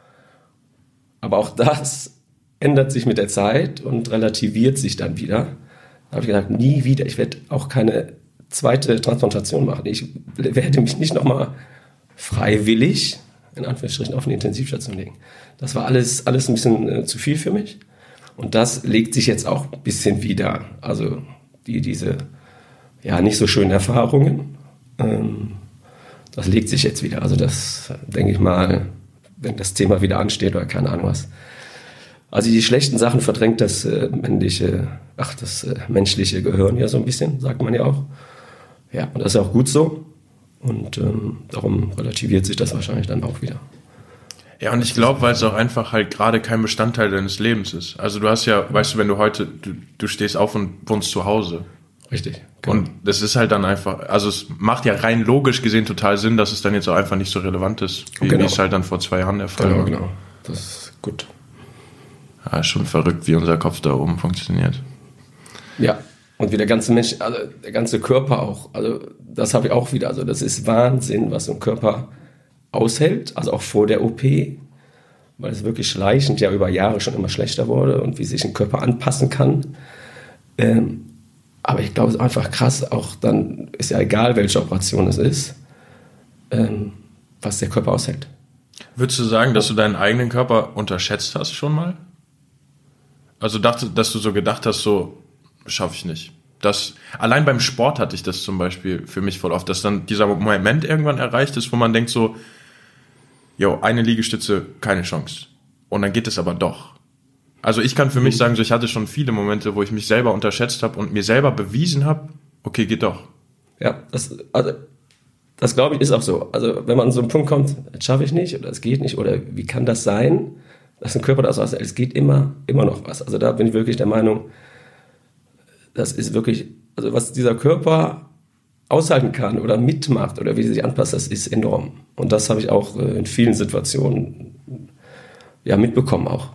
Aber auch das ändert sich mit der Zeit und relativiert sich dann wieder. Da habe ich gedacht, nie wieder. Ich werde auch keine zweite Transplantation machen. Ich werde mich nicht nochmal freiwillig in Anführungsstrichen auf eine Intensivstation legen. Das war alles, alles ein bisschen äh, zu viel für mich. Und das legt sich jetzt auch ein bisschen wieder. Also die, diese ja, nicht so schönen Erfahrungen, ähm, das legt sich jetzt wieder. Also das denke ich mal, wenn das Thema wieder ansteht oder keine Ahnung was. Also die schlechten Sachen verdrängt das äh, männliche, ach, das äh, menschliche Gehirn ja so ein bisschen, sagt man ja auch. Ja, und das ist auch gut so. Und ähm, darum relativiert sich das wahrscheinlich dann auch wieder. Ja, und ich glaube, weil es auch einfach halt gerade kein Bestandteil deines Lebens ist. Also du hast ja, weißt du, wenn du heute, du, du stehst auf und wohnst zu Hause. Richtig. Genau. Und das ist halt dann einfach, also es macht ja rein logisch gesehen total Sinn, dass es dann jetzt auch einfach nicht so relevant ist, wie, genau. wie es halt dann vor zwei Jahren der Fall genau, war. Genau, genau. Das ist gut. Ja, ist schon verrückt, wie unser Kopf da oben funktioniert. Ja. Und wie der ganze Mensch, also der ganze Körper auch, also das habe ich auch wieder, also das ist Wahnsinn, was so ein Körper aushält, also auch vor der O P, weil es wirklich schleichend ja über Jahre schon immer schlechter wurde und wie sich ein Körper anpassen kann. Ähm, aber ich glaube, es ist einfach krass, auch dann ist ja egal, welche Operation es ist, ähm, was der Körper aushält. Würdest du sagen, dass du deinen eigenen Körper unterschätzt hast schon mal? Also dachte, dass du so gedacht hast, so schaffe ich nicht. Das, allein beim Sport hatte ich das zum Beispiel für mich voll oft, dass dann dieser Moment irgendwann erreicht ist, wo man denkt so, jo, eine Liegestütze, keine Chance. Und dann geht es aber doch. Also ich kann für mhm. mich sagen, so ich hatte schon viele Momente, wo ich mich selber unterschätzt habe und mir selber bewiesen habe, okay, geht doch. Ja, das, also, das glaube ich ist auch so. Also wenn man an so einen Punkt kommt, das schaffe ich nicht oder es geht nicht oder wie kann das sein, dass ein Körper das aushält, es geht immer, immer noch was. Also da bin ich wirklich der Meinung, das ist wirklich, also was dieser Körper aushalten kann oder mitmacht oder wie sie sich anpasst, das ist enorm. Und das habe ich auch in vielen Situationen ja, mitbekommen auch.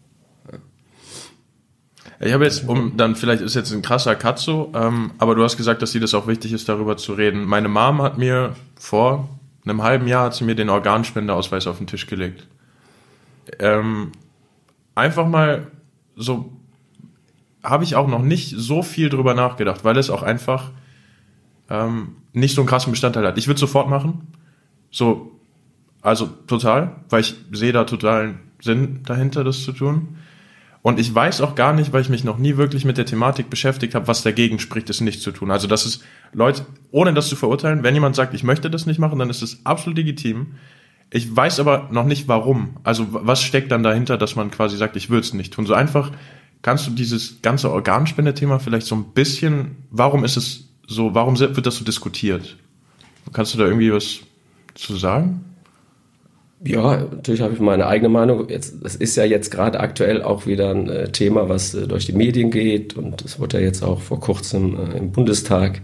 Ja. Ich habe jetzt, um dann vielleicht ist jetzt ein krasser Cut so, ähm, aber du hast gesagt, dass dir das auch wichtig ist, darüber zu reden. Meine Mom hat mir vor einem halben Jahr hat sie mir den Organspendeausweis auf den Tisch gelegt. Ähm, einfach mal so, habe ich auch noch nicht so viel drüber nachgedacht, weil es auch einfach ähm, nicht so einen krassen Bestandteil hat. Ich würde sofort machen, so, also total, weil ich sehe da totalen Sinn dahinter, das zu tun. Und ich weiß auch gar nicht, weil ich mich noch nie wirklich mit der Thematik beschäftigt habe, was dagegen spricht, es nicht zu tun. Also das ist, Leute, ohne das zu verurteilen, wenn jemand sagt, ich möchte das nicht machen, dann ist es absolut legitim. Ich weiß aber noch nicht, warum. Also was steckt dann dahinter, dass man quasi sagt, ich will es nicht tun. So einfach, kannst du dieses ganze Organspende-Thema vielleicht so ein bisschen, warum ist es so, warum wird das so diskutiert? Kannst du da irgendwie was zu sagen? Ja, natürlich habe ich meine eigene Meinung. Jetzt, das ist ja jetzt gerade aktuell auch wieder ein äh, Thema, was äh, durch die Medien geht und es wurde ja jetzt auch vor kurzem äh, im Bundestag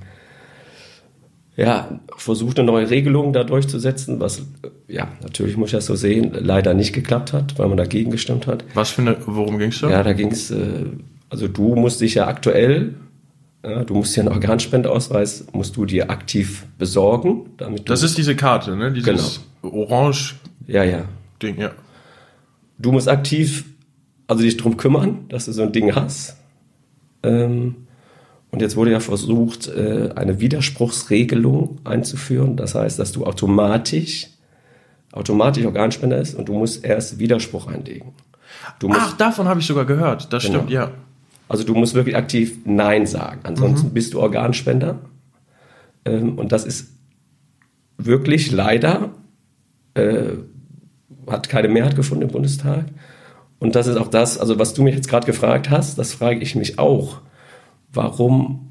ja, versucht, eine neue Regelung da durchzusetzen, was, äh, ja, natürlich muss ich das so sehen, leider nicht geklappt hat, weil man dagegen gestimmt hat. Was für eine, worum ging es da? Ja, da ging es, äh, also du musst dich ja aktuell, ja, du musst ja einen Organspendeausweis, musst du dir aktiv besorgen. Damit du, das ist diese Karte, ne? Dieses genau. Orange Ja, ja. Ding, ja. Du musst aktiv, also dich drum kümmern, dass du so ein Ding hast. Ähm, und jetzt wurde ja versucht, äh, eine Widerspruchsregelung einzuführen. Das heißt, dass du automatisch, automatisch Organspender ist und du musst erst Widerspruch einlegen. Du musst, Ach, davon habe ich sogar gehört. Das genau. Stimmt, ja. Also du musst wirklich aktiv Nein sagen. Ansonsten mhm. bist du Organspender. Ähm, und das ist wirklich leider äh, hat keine Mehrheit gefunden im Bundestag. Und das ist auch das, also was du mich jetzt gerade gefragt hast, das frage ich mich auch. Warum,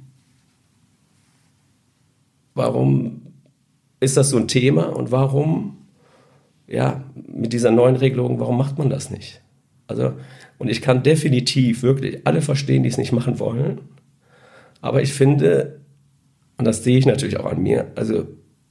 warum ist das so ein Thema und warum, ja, mit dieser neuen Regelung, warum macht man das nicht? Also, und ich kann definitiv wirklich alle verstehen, die es nicht machen wollen. Aber ich finde, und das sehe ich natürlich auch an mir, also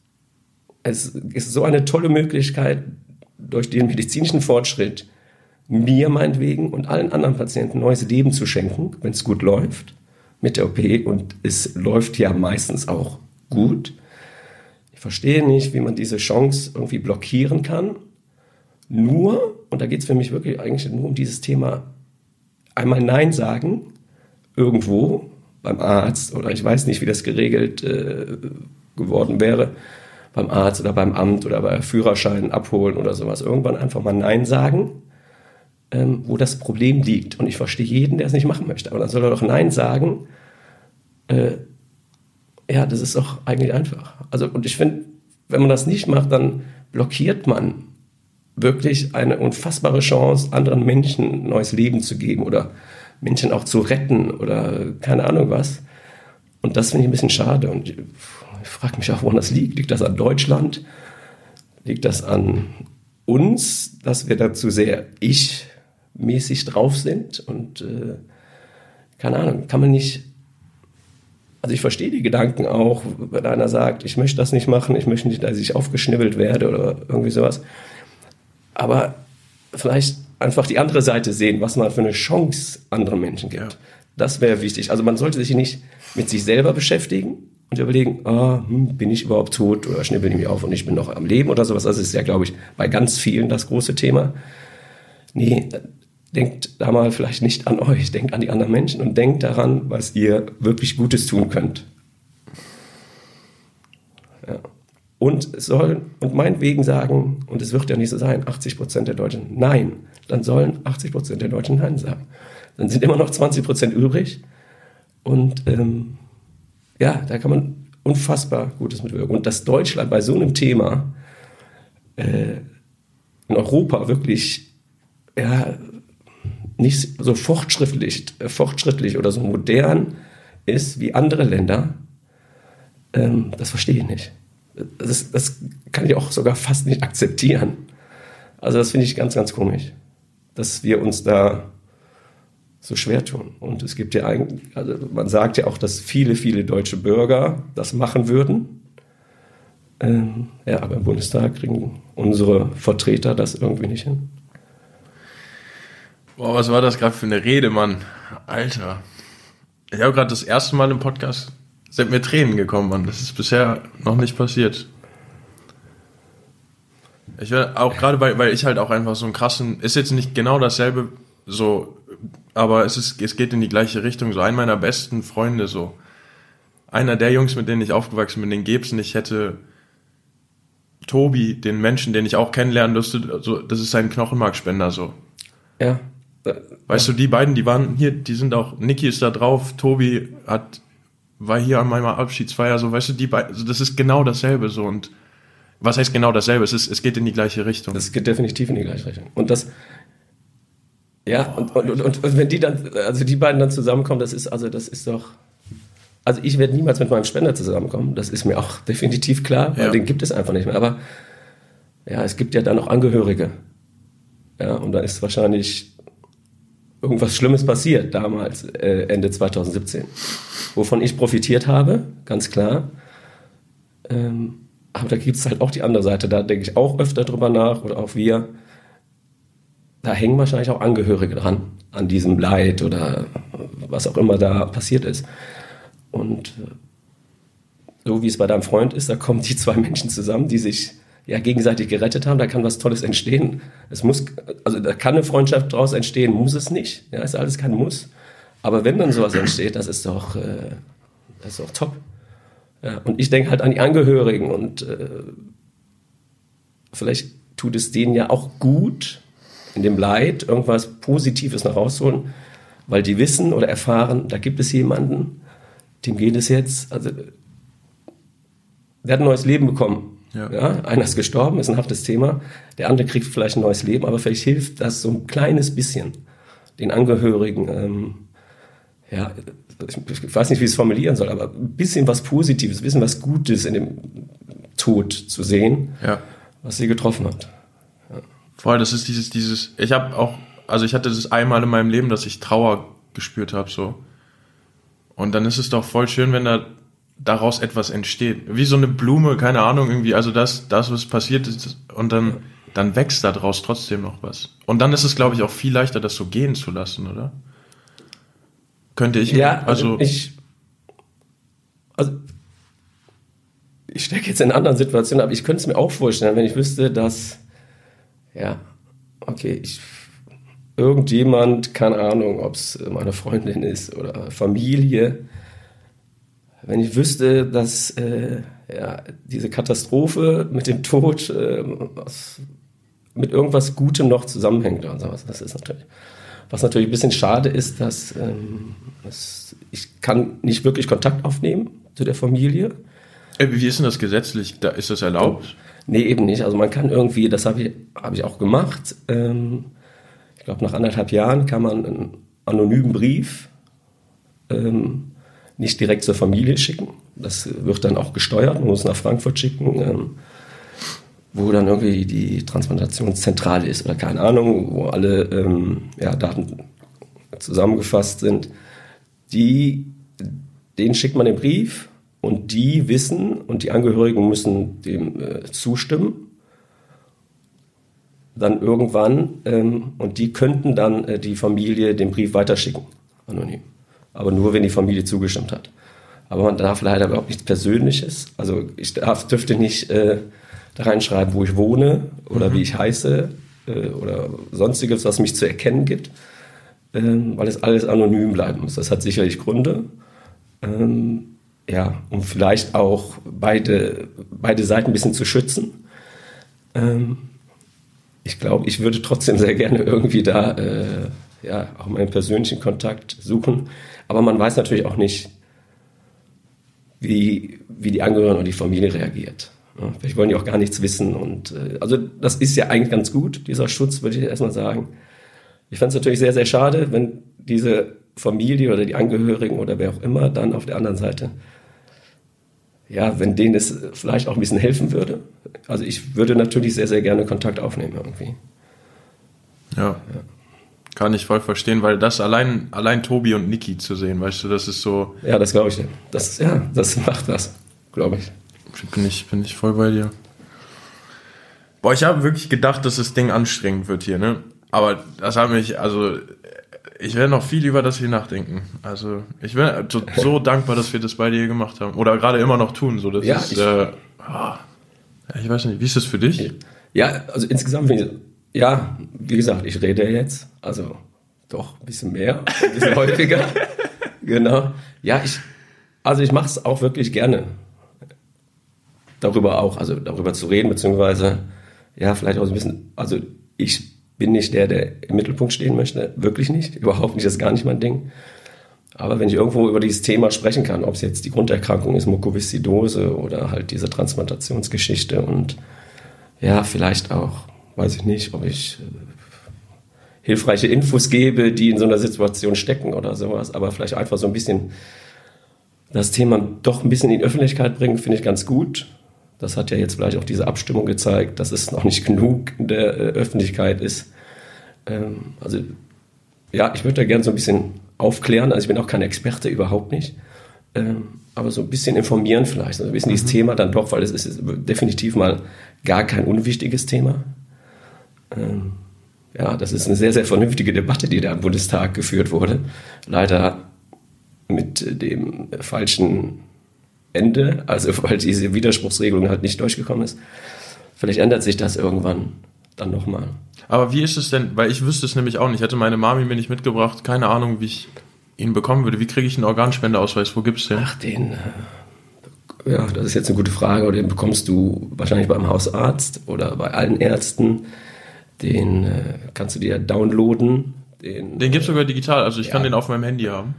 es ist so eine tolle Möglichkeit, durch den medizinischen Fortschritt mir meinetwegen und allen anderen Patienten neues Leben zu schenken, wenn es gut läuft mit der O P. Und es läuft ja meistens auch gut. Ich verstehe nicht, wie man diese Chance irgendwie blockieren kann. Nur, und da geht es für mich wirklich eigentlich nur um dieses Thema, einmal Nein sagen, irgendwo beim Arzt oder ich weiß nicht, wie das geregelt äh, geworden wäre, beim Arzt oder beim Amt oder bei Führerschein abholen oder sowas. Irgendwann einfach mal Nein sagen, ähm, wo das Problem liegt. Und ich verstehe jeden, der es nicht machen möchte. Aber dann soll er doch Nein sagen. Äh, ja, das ist doch eigentlich einfach. Also, und ich finde, wenn man das nicht macht, dann blockiert man wirklich eine unfassbare Chance, anderen Menschen ein neues Leben zu geben oder Menschen auch zu retten oder keine Ahnung was. Und das finde ich ein bisschen schade. Und ich, ich frage mich auch, woran das liegt. Liegt das an Deutschland? Liegt das an uns, dass wir dazu sehr ich-mäßig drauf sind? Und äh, keine Ahnung, kann man nicht... Also ich verstehe die Gedanken auch, wenn einer sagt, ich möchte das nicht machen, ich möchte nicht, dass ich aufgeschnibbelt werde oder irgendwie sowas. Aber vielleicht einfach die andere Seite sehen, was man für eine Chance anderen Menschen gibt. Ja. Das wäre wichtig. Also man sollte sich nicht mit sich selber beschäftigen und überlegen, ah, hm, bin ich überhaupt tot oder schnibbeln die mich auf und ich bin noch am Leben oder sowas. Das ist ja, glaube ich, bei ganz vielen das große Thema. Nee, denkt da mal vielleicht nicht an euch, denkt an die anderen Menschen und denkt daran, was ihr wirklich Gutes tun könnt. Ja. Und es sollen, und meinetwegen sagen, und es wird ja nicht so sein, achtzig Prozent der Deutschen Nein, dann sollen achtzig Prozent der Deutschen Nein sagen. Dann sind immer noch zwanzig Prozent übrig. Und ähm, ja, da kann man unfassbar Gutes mitwirken. Und dass Deutschland bei so einem Thema äh, in Europa wirklich ja, nicht so fortschrittlich, fortschrittlich oder so modern ist wie andere Länder, ähm, das verstehe ich nicht. Das, das kann ich auch sogar fast nicht akzeptieren. Also das finde ich ganz, ganz komisch, dass wir uns da so schwer tun. Und es gibt ja eigentlich, also man sagt ja auch, dass viele, viele deutsche Bürger das machen würden. Ähm, ja, aber im Bundestag kriegen unsere Vertreter das irgendwie nicht hin. Boah, was war das gerade für eine Rede, Mann? Alter. Ich habe gerade das erste Mal im Podcast, sind mir Tränen gekommen, Mann. Das ist bisher noch nicht passiert. Ich will auch gerade, weil, weil ich halt auch einfach so einen krassen, ist jetzt nicht genau dasselbe, so, aber es ist, es geht in die gleiche Richtung. So, ein meiner besten Freunde, so, einer der Jungs, mit denen ich aufgewachsen bin, den gäb's nicht, hätte Tobi, den Menschen, den ich auch kennenlernen durfte, so, das ist sein Knochenmarkspender, so. Ja. Weißt du, die beiden, die waren hier, die sind auch, Niki ist da drauf, Tobi hat, war hier an meiner Abschiedsfeier, so, weißt du, die beiden, also das ist genau dasselbe, so, und was heißt genau dasselbe? Es ist, es geht in die gleiche Richtung. Das geht definitiv in die gleiche Richtung. Und das, ja, oh, und, und, und, und wenn die dann, also die beiden dann zusammenkommen, das ist, also das ist doch, also ich werde niemals mit meinem Spender zusammenkommen, das ist mir auch definitiv klar, weil ja. Den gibt es einfach nicht mehr. Aber ja, es gibt ja dann noch Angehörige. Ja, und da ist wahrscheinlich irgendwas Schlimmes passiert damals, äh, Ende zwanzig siebzehn, wovon ich profitiert habe, ganz klar. Ähm, aber da gibt es halt auch die andere Seite, da denke ich auch öfter drüber nach, oder auch wir. Da hängen wahrscheinlich auch Angehörige dran, an diesem Leid oder was auch immer da passiert ist. Und so wie es bei deinem Freund ist, da kommen die zwei Menschen zusammen, die sich ja gegenseitig gerettet haben, da kann was Tolles entstehen. Es muss, also da kann eine Freundschaft daraus entstehen, muss es nicht. Ja, ist alles kein Muss. Aber wenn dann sowas entsteht, das ist doch, äh, das ist doch top. Ja, und ich denke halt an die Angehörigen und äh, vielleicht tut es denen ja auch gut, in dem Leid irgendwas Positives noch rausholen, weil die wissen oder erfahren, da gibt es jemanden, dem geht es jetzt, also der hat ein neues Leben bekommen. Ja. Ja, einer ist gestorben, ist ein hartes Thema, der andere kriegt vielleicht ein neues Leben, aber vielleicht hilft das so ein kleines bisschen den Angehörigen, ähm, ja, ich weiß nicht, wie ich es formulieren soll, aber ein bisschen was Positives, ein bisschen was Gutes in dem Tod zu sehen, ja. Was sie getroffen hat. Ja. Voll, das ist dieses, dieses, ich habe auch, also ich hatte das einmal in meinem Leben, dass ich Trauer gespürt habe, so. Und dann ist es doch voll schön, wenn da daraus etwas entsteht. Wie so eine Blume, keine Ahnung, irgendwie, also das, das was passiert ist, und dann, dann wächst da draus trotzdem noch was. Und dann ist es, glaube ich, auch viel leichter, das so gehen zu lassen, oder? Könnte ich, ja, also ich, also ich stecke jetzt in anderen Situationen, aber ich könnte es mir auch vorstellen, wenn ich wüsste, dass, ja, okay, ich, irgendjemand, keine Ahnung, ob es meine Freundin ist oder Familie, wenn ich wüsste, dass äh, ja, diese Katastrophe mit dem Tod äh, was, mit irgendwas Gutem noch zusammenhängt oder sowas, das ist natürlich, was natürlich ein bisschen schade ist, dass, ähm, dass ich kann nicht wirklich Kontakt aufnehmen zu der Familie. Wie ist denn das gesetzlich? Da ist das erlaubt? Nee, eben nicht. Also man kann irgendwie, das habe ich, hab ich auch gemacht, ähm, ich glaube nach anderthalb Jahren kann man einen anonymen Brief ähm, nicht direkt zur Familie schicken. Das wird dann auch gesteuert, man muss nach Frankfurt schicken, ähm, wo dann irgendwie die Transplantationszentrale ist oder keine Ahnung, wo alle ähm, ja, Daten zusammengefasst sind. Die, denen schickt man den Brief und die wissen und die Angehörigen müssen dem äh, zustimmen. Dann irgendwann ähm, und die könnten dann äh, die Familie den Brief weiterschicken, anonym. Aber nur, wenn die Familie zugestimmt hat. Aber man darf leider überhaupt nichts Persönliches. Also ich darf, dürfte nicht äh, da reinschreiben, wo ich wohne oder mhm. wie ich heiße äh, oder sonstiges, was mich zu erkennen gibt, ähm, weil es alles anonym bleiben muss. Das hat sicherlich Gründe. Ähm, ja, um vielleicht auch beide, beide Seiten ein bisschen zu schützen. Ähm, ich glaube, ich würde trotzdem sehr gerne irgendwie da äh, ja, auch meinen persönlichen Kontakt suchen. Aber man weiß natürlich auch nicht, wie, wie die Angehörigen und die Familie reagiert. Ja, vielleicht wollen die auch gar nichts wissen. Und äh, also das ist ja eigentlich ganz gut, dieser Schutz, würde ich erstmal sagen. Ich fand es natürlich sehr, sehr schade, wenn diese Familie oder die Angehörigen oder wer auch immer dann auf der anderen Seite, ja, wenn denen es vielleicht auch ein bisschen helfen würde. Also ich würde natürlich sehr, sehr gerne Kontakt aufnehmen irgendwie. Ja, ja. Kann ich voll verstehen, weil das allein, allein Tobi und Niki zu sehen, weißt du, das ist so... Ja, das glaube ich. Das, ja, das macht was, glaube ich. Bin ich, bin ich voll bei dir. Boah, ich habe wirklich gedacht, dass das Ding anstrengend wird hier, ne? Aber das hat mich, also... Ich werde noch viel über das hier nachdenken. Also ich bin so, so dankbar, dass wir das bei dir gemacht haben. Oder gerade immer noch tun. So, das ja, ist, ich, äh, oh, ich weiß nicht, wie ist das für dich? Ja, also insgesamt finde ich, ja, wie gesagt, ich rede jetzt, also doch ein bisschen mehr, ein bisschen häufiger. Genau. Ja, ich, also ich mache es auch wirklich gerne. Darüber auch, also darüber zu reden, beziehungsweise, ja, vielleicht auch so ein bisschen, also ich bin nicht der, der im Mittelpunkt stehen möchte. Wirklich nicht. Überhaupt nicht. Das ist gar nicht mein Ding. Aber wenn ich irgendwo über dieses Thema sprechen kann, ob es jetzt die Grunderkrankung ist, Mukoviszidose oder halt diese Transplantationsgeschichte und ja, vielleicht auch, weiß ich nicht, ob ich äh, hilfreiche Infos gebe, die in so einer Situation stecken oder sowas, aber vielleicht einfach so ein bisschen das Thema doch ein bisschen in die Öffentlichkeit bringen, finde ich ganz gut. Das hat ja jetzt vielleicht auch diese Abstimmung gezeigt, dass es noch nicht genug in der äh, Öffentlichkeit ist. Ähm, also ja, ich würde da gerne so ein bisschen aufklären. Also ich bin auch kein Experte, überhaupt nicht. Ähm, aber so ein bisschen informieren vielleicht. So ein bisschen mhm. dieses Thema dann doch, weil es ist definitiv mal gar kein unwichtiges Thema. Ähm, ja, das ist eine sehr, sehr vernünftige Debatte, die da im Bundestag geführt wurde. Leider mit dem falschen Ende, also weil diese Widerspruchsregelung halt nicht durchgekommen ist. Vielleicht ändert sich das irgendwann dann nochmal. Aber wie ist es denn, weil ich wüsste es nämlich auch nicht, hätte meine Mami mir nicht mitgebracht, keine Ahnung, wie ich ihn bekommen würde. Wie kriege ich einen Organspendeausweis? Wo gibt's den? Ach, den, ja, das ist jetzt eine gute Frage. Den bekommst du wahrscheinlich beim Hausarzt oder bei allen Ärzten. Den äh, kannst du dir downloaden. Den, den gibt's sogar digital, also ich ja. kann den auf meinem Handy haben.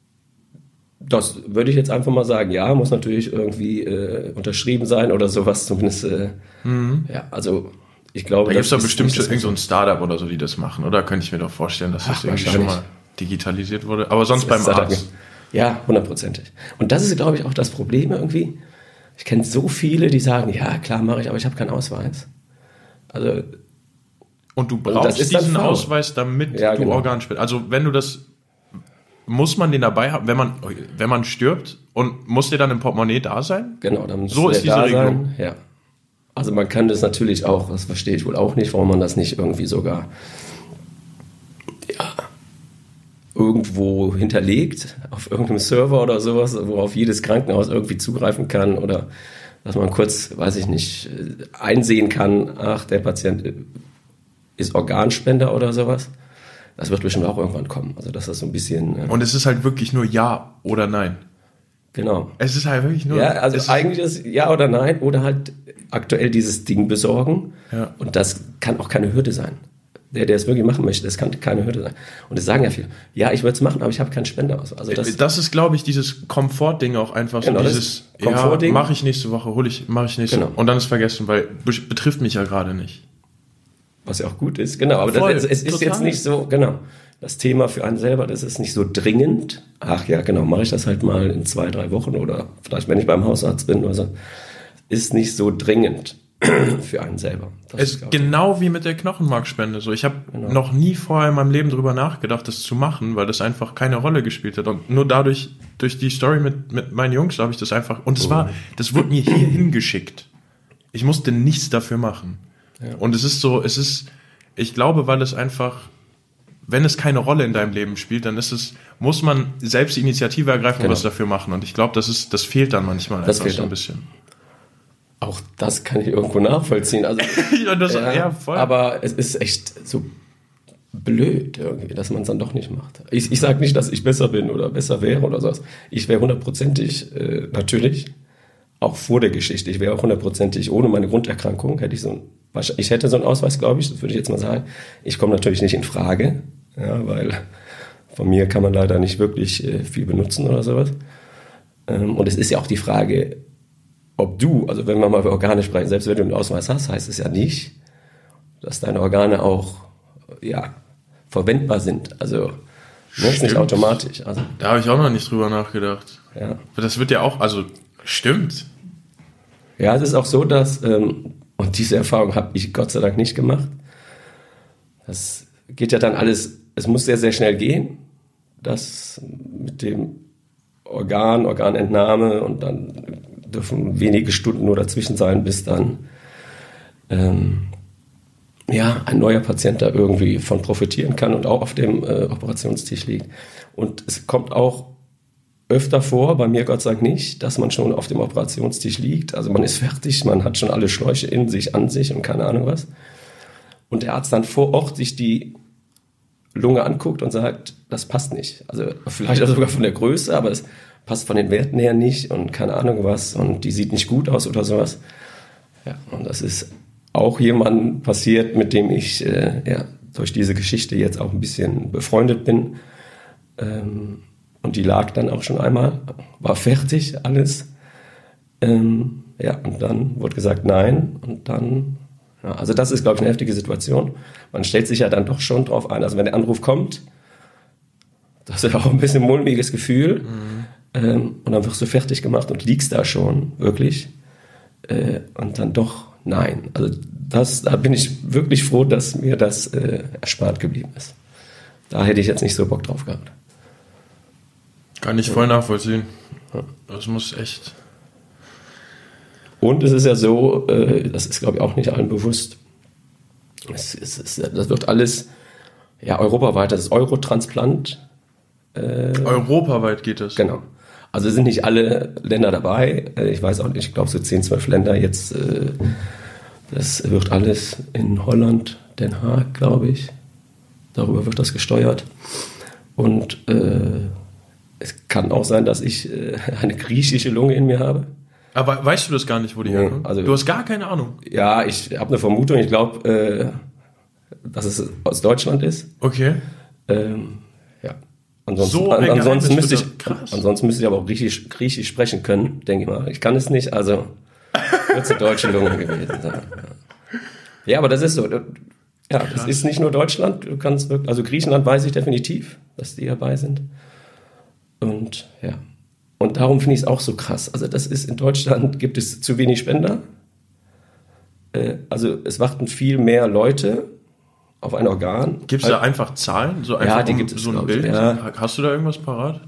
Das würde ich jetzt einfach mal sagen, ja, muss natürlich irgendwie äh, unterschrieben sein oder sowas zumindest. Äh, mhm. Ja, also ich glaube... Da gibt es doch bestimmt irgend so ein Startup oder so, die das machen, oder? Könnte ich mir doch vorstellen, dass das Ach, irgendwie schon mal digitalisiert wurde. Aber sonst beim Arzt. Ja, hundertprozentig. Und das ist, glaube ich, auch das Problem irgendwie. Ich kenne so viele, die sagen, ja, klar mache ich, aber ich habe keinen Ausweis. Also... Und du brauchst und diesen Ausweis, damit ja, du genau. Organ spendest. Also wenn du das... Muss man den dabei haben, wenn man, wenn man stirbt? Und muss der dann im Portemonnaie da sein? Genau, dann muss so der ist diese da Regelung. Sein. Ja. Also man kann das natürlich auch, das verstehe ich wohl auch nicht, warum man das nicht irgendwie sogar ja, irgendwo hinterlegt, auf irgendeinem Server oder sowas, worauf jedes Krankenhaus irgendwie zugreifen kann oder dass man kurz, weiß ich nicht, einsehen kann, ach, der Patient ist Organspender oder sowas. Das wird bestimmt auch irgendwann kommen. Also das ist so ein bisschen... Äh Und es ist halt wirklich nur Ja oder Nein. Genau. Es ist halt wirklich nur... Ja, also ist eigentlich ist Ja oder Nein oder halt aktuell dieses Ding besorgen. Ja. Und das kann auch keine Hürde sein. Der, der es wirklich machen möchte, das kann keine Hürde sein. Und das sagen ja viele. Ja, ich würde es machen, aber ich habe keinen Spender. Also das, das ist, glaube ich, dieses Komfortding auch einfach. Genau, so dieses, Komfortding. Ja, mache ich nächste Woche, hole ich, mache ich nächste genau. Woche. Und dann ist vergessen, weil betrifft mich ja gerade nicht. Was ja auch gut ist, genau. Aber Voll, das, es ist total. jetzt nicht so, genau. Das Thema für einen selber, das ist nicht so dringend. Ach ja, genau, mache ich das halt mal in zwei, drei Wochen oder vielleicht, wenn ich beim Hausarzt bin oder so. Ist nicht so dringend für einen selber. Das es ist genau wie mit der Knochenmarkspende. So, ich habe genau. noch nie vorher in meinem Leben drüber nachgedacht, das zu machen, weil das einfach keine Rolle gespielt hat. Und nur dadurch, durch die Story mit, mit meinen Jungs, habe ich das einfach, und es oh. war, das wurde mir hier hingeschickt. Ich musste nichts dafür machen. Ja. Und es ist so, es ist, ich glaube, weil es einfach, wenn es keine Rolle in deinem Leben spielt, dann ist es, muss man selbst die Initiative ergreifen genau. und was dafür machen. Und ich glaube, das ist, das fehlt dann manchmal das einfach so ein bisschen. Auch das kann ich irgendwo nachvollziehen. Also, ja, das, ja, ja, voll. Aber es ist echt so blöd irgendwie, dass man es dann doch nicht macht. Ich, ich sage nicht, dass ich besser bin oder besser wäre oder sowas. Ich wäre hundertprozentig, äh, natürlich, auch vor der Geschichte, ich wäre auch hundertprozentig, ohne meine Grunderkrankung, hätte ich so ein, ich hätte so einen Ausweis, glaube ich, das würde ich jetzt mal sagen. Ich komme natürlich nicht in Frage, ja, weil von mir kann man leider nicht wirklich äh, viel benutzen oder sowas. Ähm, und es ist ja auch die Frage, ob du, also wenn wir mal über Organe sprechen, selbst wenn du einen Ausweis hast, heißt es ja nicht, dass deine Organe auch ja, verwendbar sind. Also das ist nicht automatisch. Also, da habe ich auch noch nicht drüber nachgedacht. Ja. Das wird ja auch, also stimmt. Ja, es ist auch so, dass, ähm, und diese Erfahrung habe ich Gott sei Dank nicht gemacht, das geht ja dann alles, es muss sehr, sehr schnell gehen, das mit dem Organ, Organentnahme und dann dürfen wenige Stunden nur dazwischen sein, bis dann ähm, ja, ein neuer Patient da irgendwie von profitieren kann und auch auf dem äh, Operationstisch liegt. Und es kommt auch öfter vor, bei mir Gott sei Dank nicht, dass man schon auf dem Operationstisch liegt. Also man ist fertig, man hat schon alle Schläuche in sich, an sich und keine Ahnung was. Und der Arzt dann vor Ort sich die Lunge anguckt und sagt, das passt nicht. Also vielleicht auch sogar von der Größe, aber es passt von den Werten her nicht und keine Ahnung was und die sieht nicht gut aus oder sowas. Ja, und das ist auch jemandem passiert, mit dem ich äh, ja, durch diese Geschichte jetzt auch ein bisschen befreundet bin. Ähm, und die lag dann auch schon einmal, war fertig, alles. Ähm, ja, und dann wurde gesagt, nein. Und dann, ja, also das ist, glaube ich, eine heftige Situation. Man stellt sich ja dann doch schon drauf ein. Also wenn der Anruf kommt, das ist ja auch ein bisschen ein mulmiges Gefühl. Mhm. Ähm, und dann wirst du fertig gemacht und liegst da schon, wirklich. Äh, und dann doch nein. Also das, da bin ich wirklich froh, dass mir das äh, erspart geblieben ist. Da hätte ich jetzt nicht so Bock drauf gehabt. Kann ich voll nachvollziehen. Das muss echt... Und es ist ja so, äh, das ist, glaube ich, auch nicht allen bewusst, es, es, es, das wird alles ja, europaweit, das ist Eurotransplant. Äh, europaweit geht das? Genau. Also sind nicht alle Länder dabei. Ich weiß auch nicht, ich glaube so zehn, zwölf Länder jetzt. Äh, das wird alles in Holland, Den Haag, glaube ich. Darüber wird das gesteuert. Und äh, es kann auch sein, dass ich äh, eine griechische Lunge in mir habe. Aber weißt du das gar nicht, wo die nee, herkommt? Also, du hast gar keine Ahnung? Ja, ich habe eine Vermutung. Ich glaube, äh, dass es aus Deutschland ist. Okay. Ähm, ja. Ansonsten, so an, ansonsten, müsste ich, krass. ansonsten müsste ich aber auch Griechisch, Griechisch sprechen können, denke ich mal. Ich kann es nicht, also wird es eine deutsche Lunge gewesen sein. Ja, aber das ist so. Ja, krass. Das ist nicht nur Deutschland. Du kannst wirklich, also Griechenland weiß ich definitiv, dass die dabei sind. Und ja. Und darum finde ich es auch so krass. Also das ist, in Deutschland gibt es zu wenig Spender. Äh, also es warten viel mehr Leute auf ein Organ. Gibt es da einfach Zahlen? So einfach ja, die um, gibt es, so ein Bild? Ja. Hast du da irgendwas parat?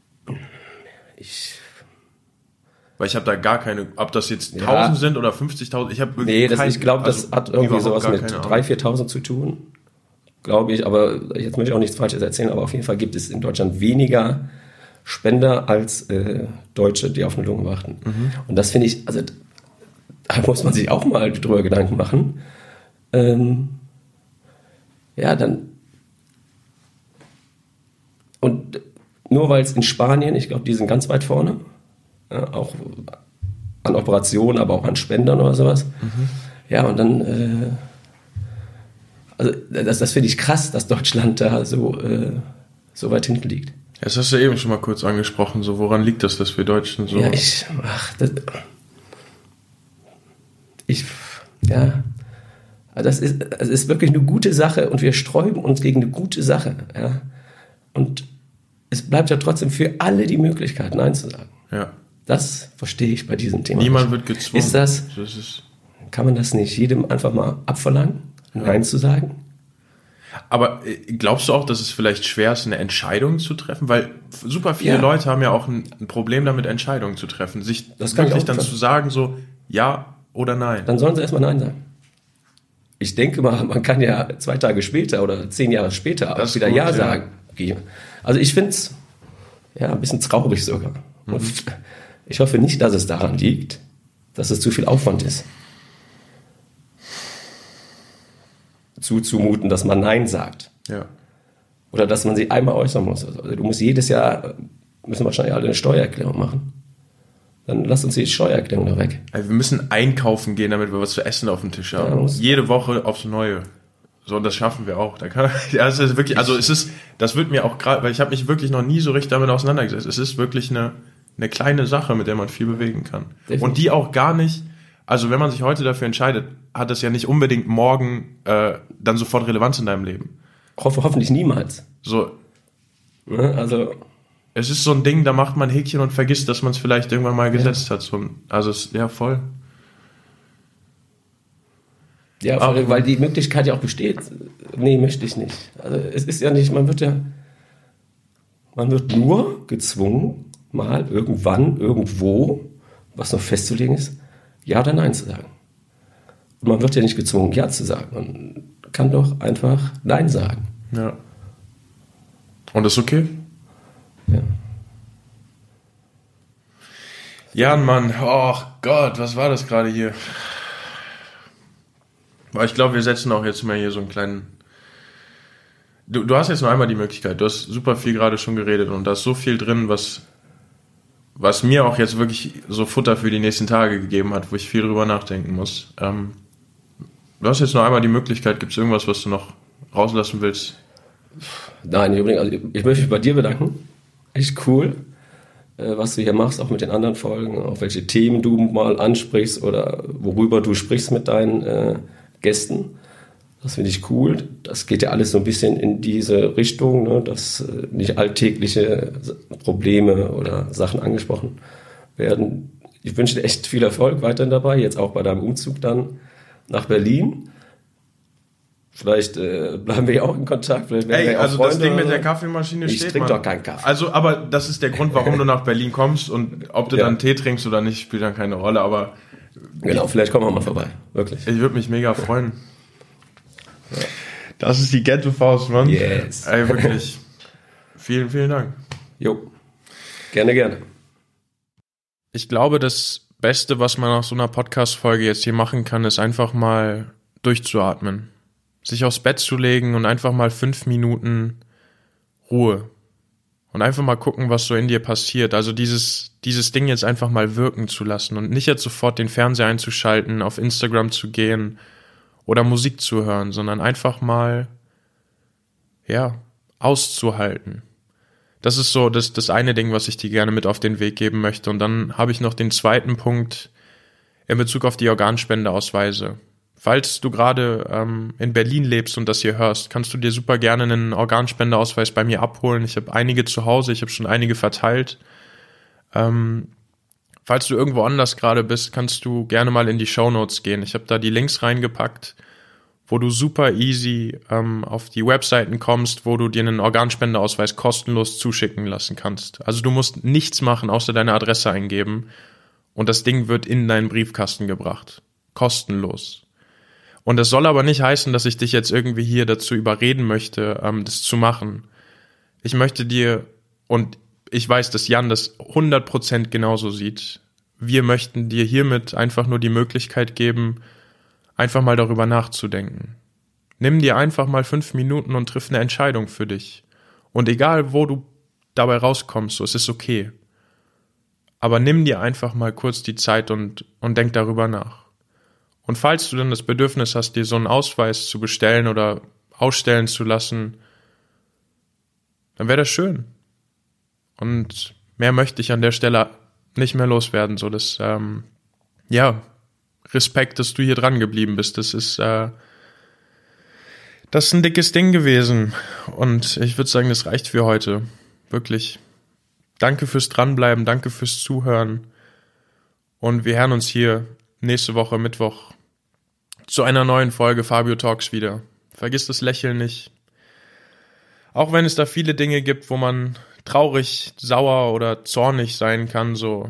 Ich... Weil ich habe da gar keine, ob das jetzt ja. tausend sind oder fünfzigtausend, ich habe Nee, das, ich glaube, das also hat irgendwie sowas mit dreitausend, viertausend zu tun. Glaube ich, aber jetzt möchte ich auch nichts Falsches erzählen, aber auf jeden Fall gibt es in Deutschland weniger Spender als äh, Deutsche, die auf eine Lunge warten. Mhm. Und das finde ich, also da muss man sich auch mal drüber Gedanken machen. Ähm, ja, dann und nur weil es in Spanien, ich glaube, die sind ganz weit vorne, ja, auch an Operationen, aber auch an Spendern oder sowas. Mhm. Ja, und dann äh, also das, das finde ich krass, dass Deutschland da so, äh, so weit hinten liegt. Das hast du eben schon mal kurz angesprochen, so woran liegt das, dass wir Deutschen so... Ja, ich, ach, das, ich, ja, das ist, das ist wirklich eine gute Sache und wir sträuben uns gegen eine gute Sache, ja. Und es bleibt ja trotzdem für alle die Möglichkeit, Nein zu sagen. Ja. Das verstehe ich bei diesem Thema. Niemand nicht. wird gezwungen. Ist das, das ist kann man das nicht jedem einfach mal abverlangen, ja. Nein zu sagen? Aber glaubst du auch, dass es vielleicht schwer ist, eine Entscheidung zu treffen? Weil super viele ja. Leute haben ja auch ein, ein Problem damit, Entscheidungen zu treffen. Sich das kann wirklich ich auch dann treffen. zu sagen, so ja oder nein. Dann sollen sie erstmal Nein sagen. Ich denke mal, man kann ja zwei Tage später oder zehn Jahre später auch wieder gut, Ja sagen. Ja. Also ich finde es ja, ein bisschen traurig sogar. Mhm. Und ich hoffe nicht, dass es daran liegt, dass es zu viel Aufwand ist. Zuzumuten, dass man Nein sagt. Ja. Oder dass man sie einmal äußern muss. Also du musst jedes Jahr, müssen wahrscheinlich alle eine Steuererklärung machen. Dann lass uns die Steuererklärung da weg. Also wir müssen einkaufen gehen, damit wir was zu essen auf dem Tisch haben. Ja, jede Woche aufs Neue. So, und das schaffen wir auch. Da kann, ja, es ist wirklich, also es ist, das wird mir auch gerade, weil ich habe mich wirklich noch nie so richtig damit auseinandergesetzt. Es ist wirklich eine eine kleine Sache, mit der man viel bewegen kann. Definitiv. Und die auch gar nicht, also wenn man sich heute dafür entscheidet, hat das ja nicht unbedingt morgen äh, dann sofort Relevanz in deinem Leben. Ho- hoffentlich niemals. So, Ne? Also, es ist so ein Ding, da macht man Häkchen und vergisst, dass man es vielleicht irgendwann mal gesetzt ja. hat. So, also, es, ja, voll. ja, Aber, weil die Möglichkeit ja auch besteht. Nee, möchte ich nicht. Also, es ist ja nicht, man wird ja, man wird nur gezwungen, mal irgendwann, irgendwo, was noch festzulegen ist, Ja oder Nein zu sagen. Und man wird ja nicht gezwungen, Ja zu sagen. Man kann doch einfach Nein sagen. Ja. Und das ist okay? Ja. Jan, Mann, oh Gott, was war das gerade hier? Aber ich glaube, wir setzen auch jetzt mal hier so einen kleinen... Du, du hast jetzt noch einmal die Möglichkeit, du hast super viel gerade schon geredet und da ist so viel drin, was, was mir auch jetzt wirklich so Futter für die nächsten Tage gegeben hat, wo ich viel drüber nachdenken muss. Ähm, du hast jetzt noch einmal die Möglichkeit, gibt es irgendwas, was du noch rauslassen willst? Nein, übrigens, also ich möchte mich bei dir bedanken. Echt cool, äh, was du hier machst, auch mit den anderen Folgen, auch welche Themen du mal ansprichst oder worüber du sprichst mit deinen äh, Gästen. Das finde ich cool. Das geht ja alles so ein bisschen in diese Richtung, ne, dass äh, nicht alltägliche Probleme oder Sachen angesprochen werden. Ich wünsche dir echt viel Erfolg weiterhin dabei, jetzt auch bei deinem Umzug dann nach Berlin. Vielleicht äh, bleiben wir ja auch in Kontakt. Vielleicht werden Ey, wir auch also Freunde, das Ding mit der Kaffeemaschine ich steht, trinke Mann. doch keinen Kaffee. Also, aber das ist der Grund, warum du nach Berlin kommst und ob du Ja. dann Tee trinkst oder nicht, spielt dann keine Rolle, aber Genau, vielleicht kommen wir mal vorbei. Wirklich. ich würde mich mega freuen. Das ist die Ghetto-Faust, Mann. Yes. Ey, wirklich. Vielen, vielen Dank. Jo. Gerne, gerne. Ich glaube, das Beste, was man nach so einer Podcast-Folge jetzt hier machen kann, ist einfach mal durchzuatmen. Sich aufs Bett zu legen und einfach mal fünf Minuten Ruhe. Und einfach mal gucken, was so in dir passiert. Also dieses, dieses Ding jetzt einfach mal wirken zu lassen und nicht jetzt sofort den Fernseher einzuschalten, auf Instagram zu gehen oder Musik zu hören, sondern einfach mal, ja, auszuhalten. Das ist so das, das eine Ding, was ich dir gerne mit auf den Weg geben möchte. Und dann habe ich noch den zweiten Punkt in Bezug auf die Organspendeausweise. Falls du gerade ähm, in Berlin lebst und das hier hörst, kannst du dir super gerne einen Organspendeausweis bei mir abholen. Ich habe einige zu Hause, ich habe schon einige verteilt. Ähm, falls du irgendwo anders gerade bist, kannst du gerne mal in die Shownotes gehen. Ich habe da die Links reingepackt, wo du super easy ähm, auf die Webseiten kommst, wo du dir einen Organspendeausweis kostenlos zuschicken lassen kannst. Also du musst nichts machen, außer deine Adresse eingeben und das Ding wird in deinen Briefkasten gebracht. Kostenlos. Und das soll aber nicht heißen, dass ich dich jetzt irgendwie hier dazu überreden möchte, ähm, das zu machen. Ich möchte dir, und ich weiß, dass Jan das hundert Prozent genauso sieht, wir möchten dir hiermit einfach nur die Möglichkeit geben, einfach mal darüber nachzudenken. Nimm dir einfach mal fünf Minuten und triff eine Entscheidung für dich. Und egal, wo du dabei rauskommst, so, es ist okay. Aber nimm dir einfach mal kurz die Zeit und, und denk darüber nach. Und falls du dann das Bedürfnis hast, dir so einen Ausweis zu bestellen oder ausstellen zu lassen, dann wäre das schön. Und mehr möchte ich an der Stelle nicht mehr loswerden. So, das, ähm, ja, Respekt, dass du hier dran geblieben bist. Das ist, äh, das ist ein dickes Ding gewesen. Und ich würde sagen, das reicht für heute. Wirklich. Danke fürs Dranbleiben, danke fürs Zuhören. Und wir hören uns hier nächste Woche Mittwoch zu einer neuen Folge Fabio Talks wieder. Vergiss das Lächeln nicht. Auch wenn es da viele Dinge gibt, wo man traurig, sauer oder zornig sein kann, so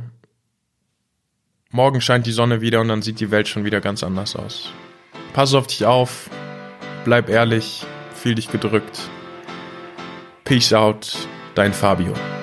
morgen scheint die Sonne wieder und dann sieht die Welt schon wieder ganz anders aus. Pass auf dich auf, bleib ehrlich, fühl dich gedrückt. Peace out, dein Fabio.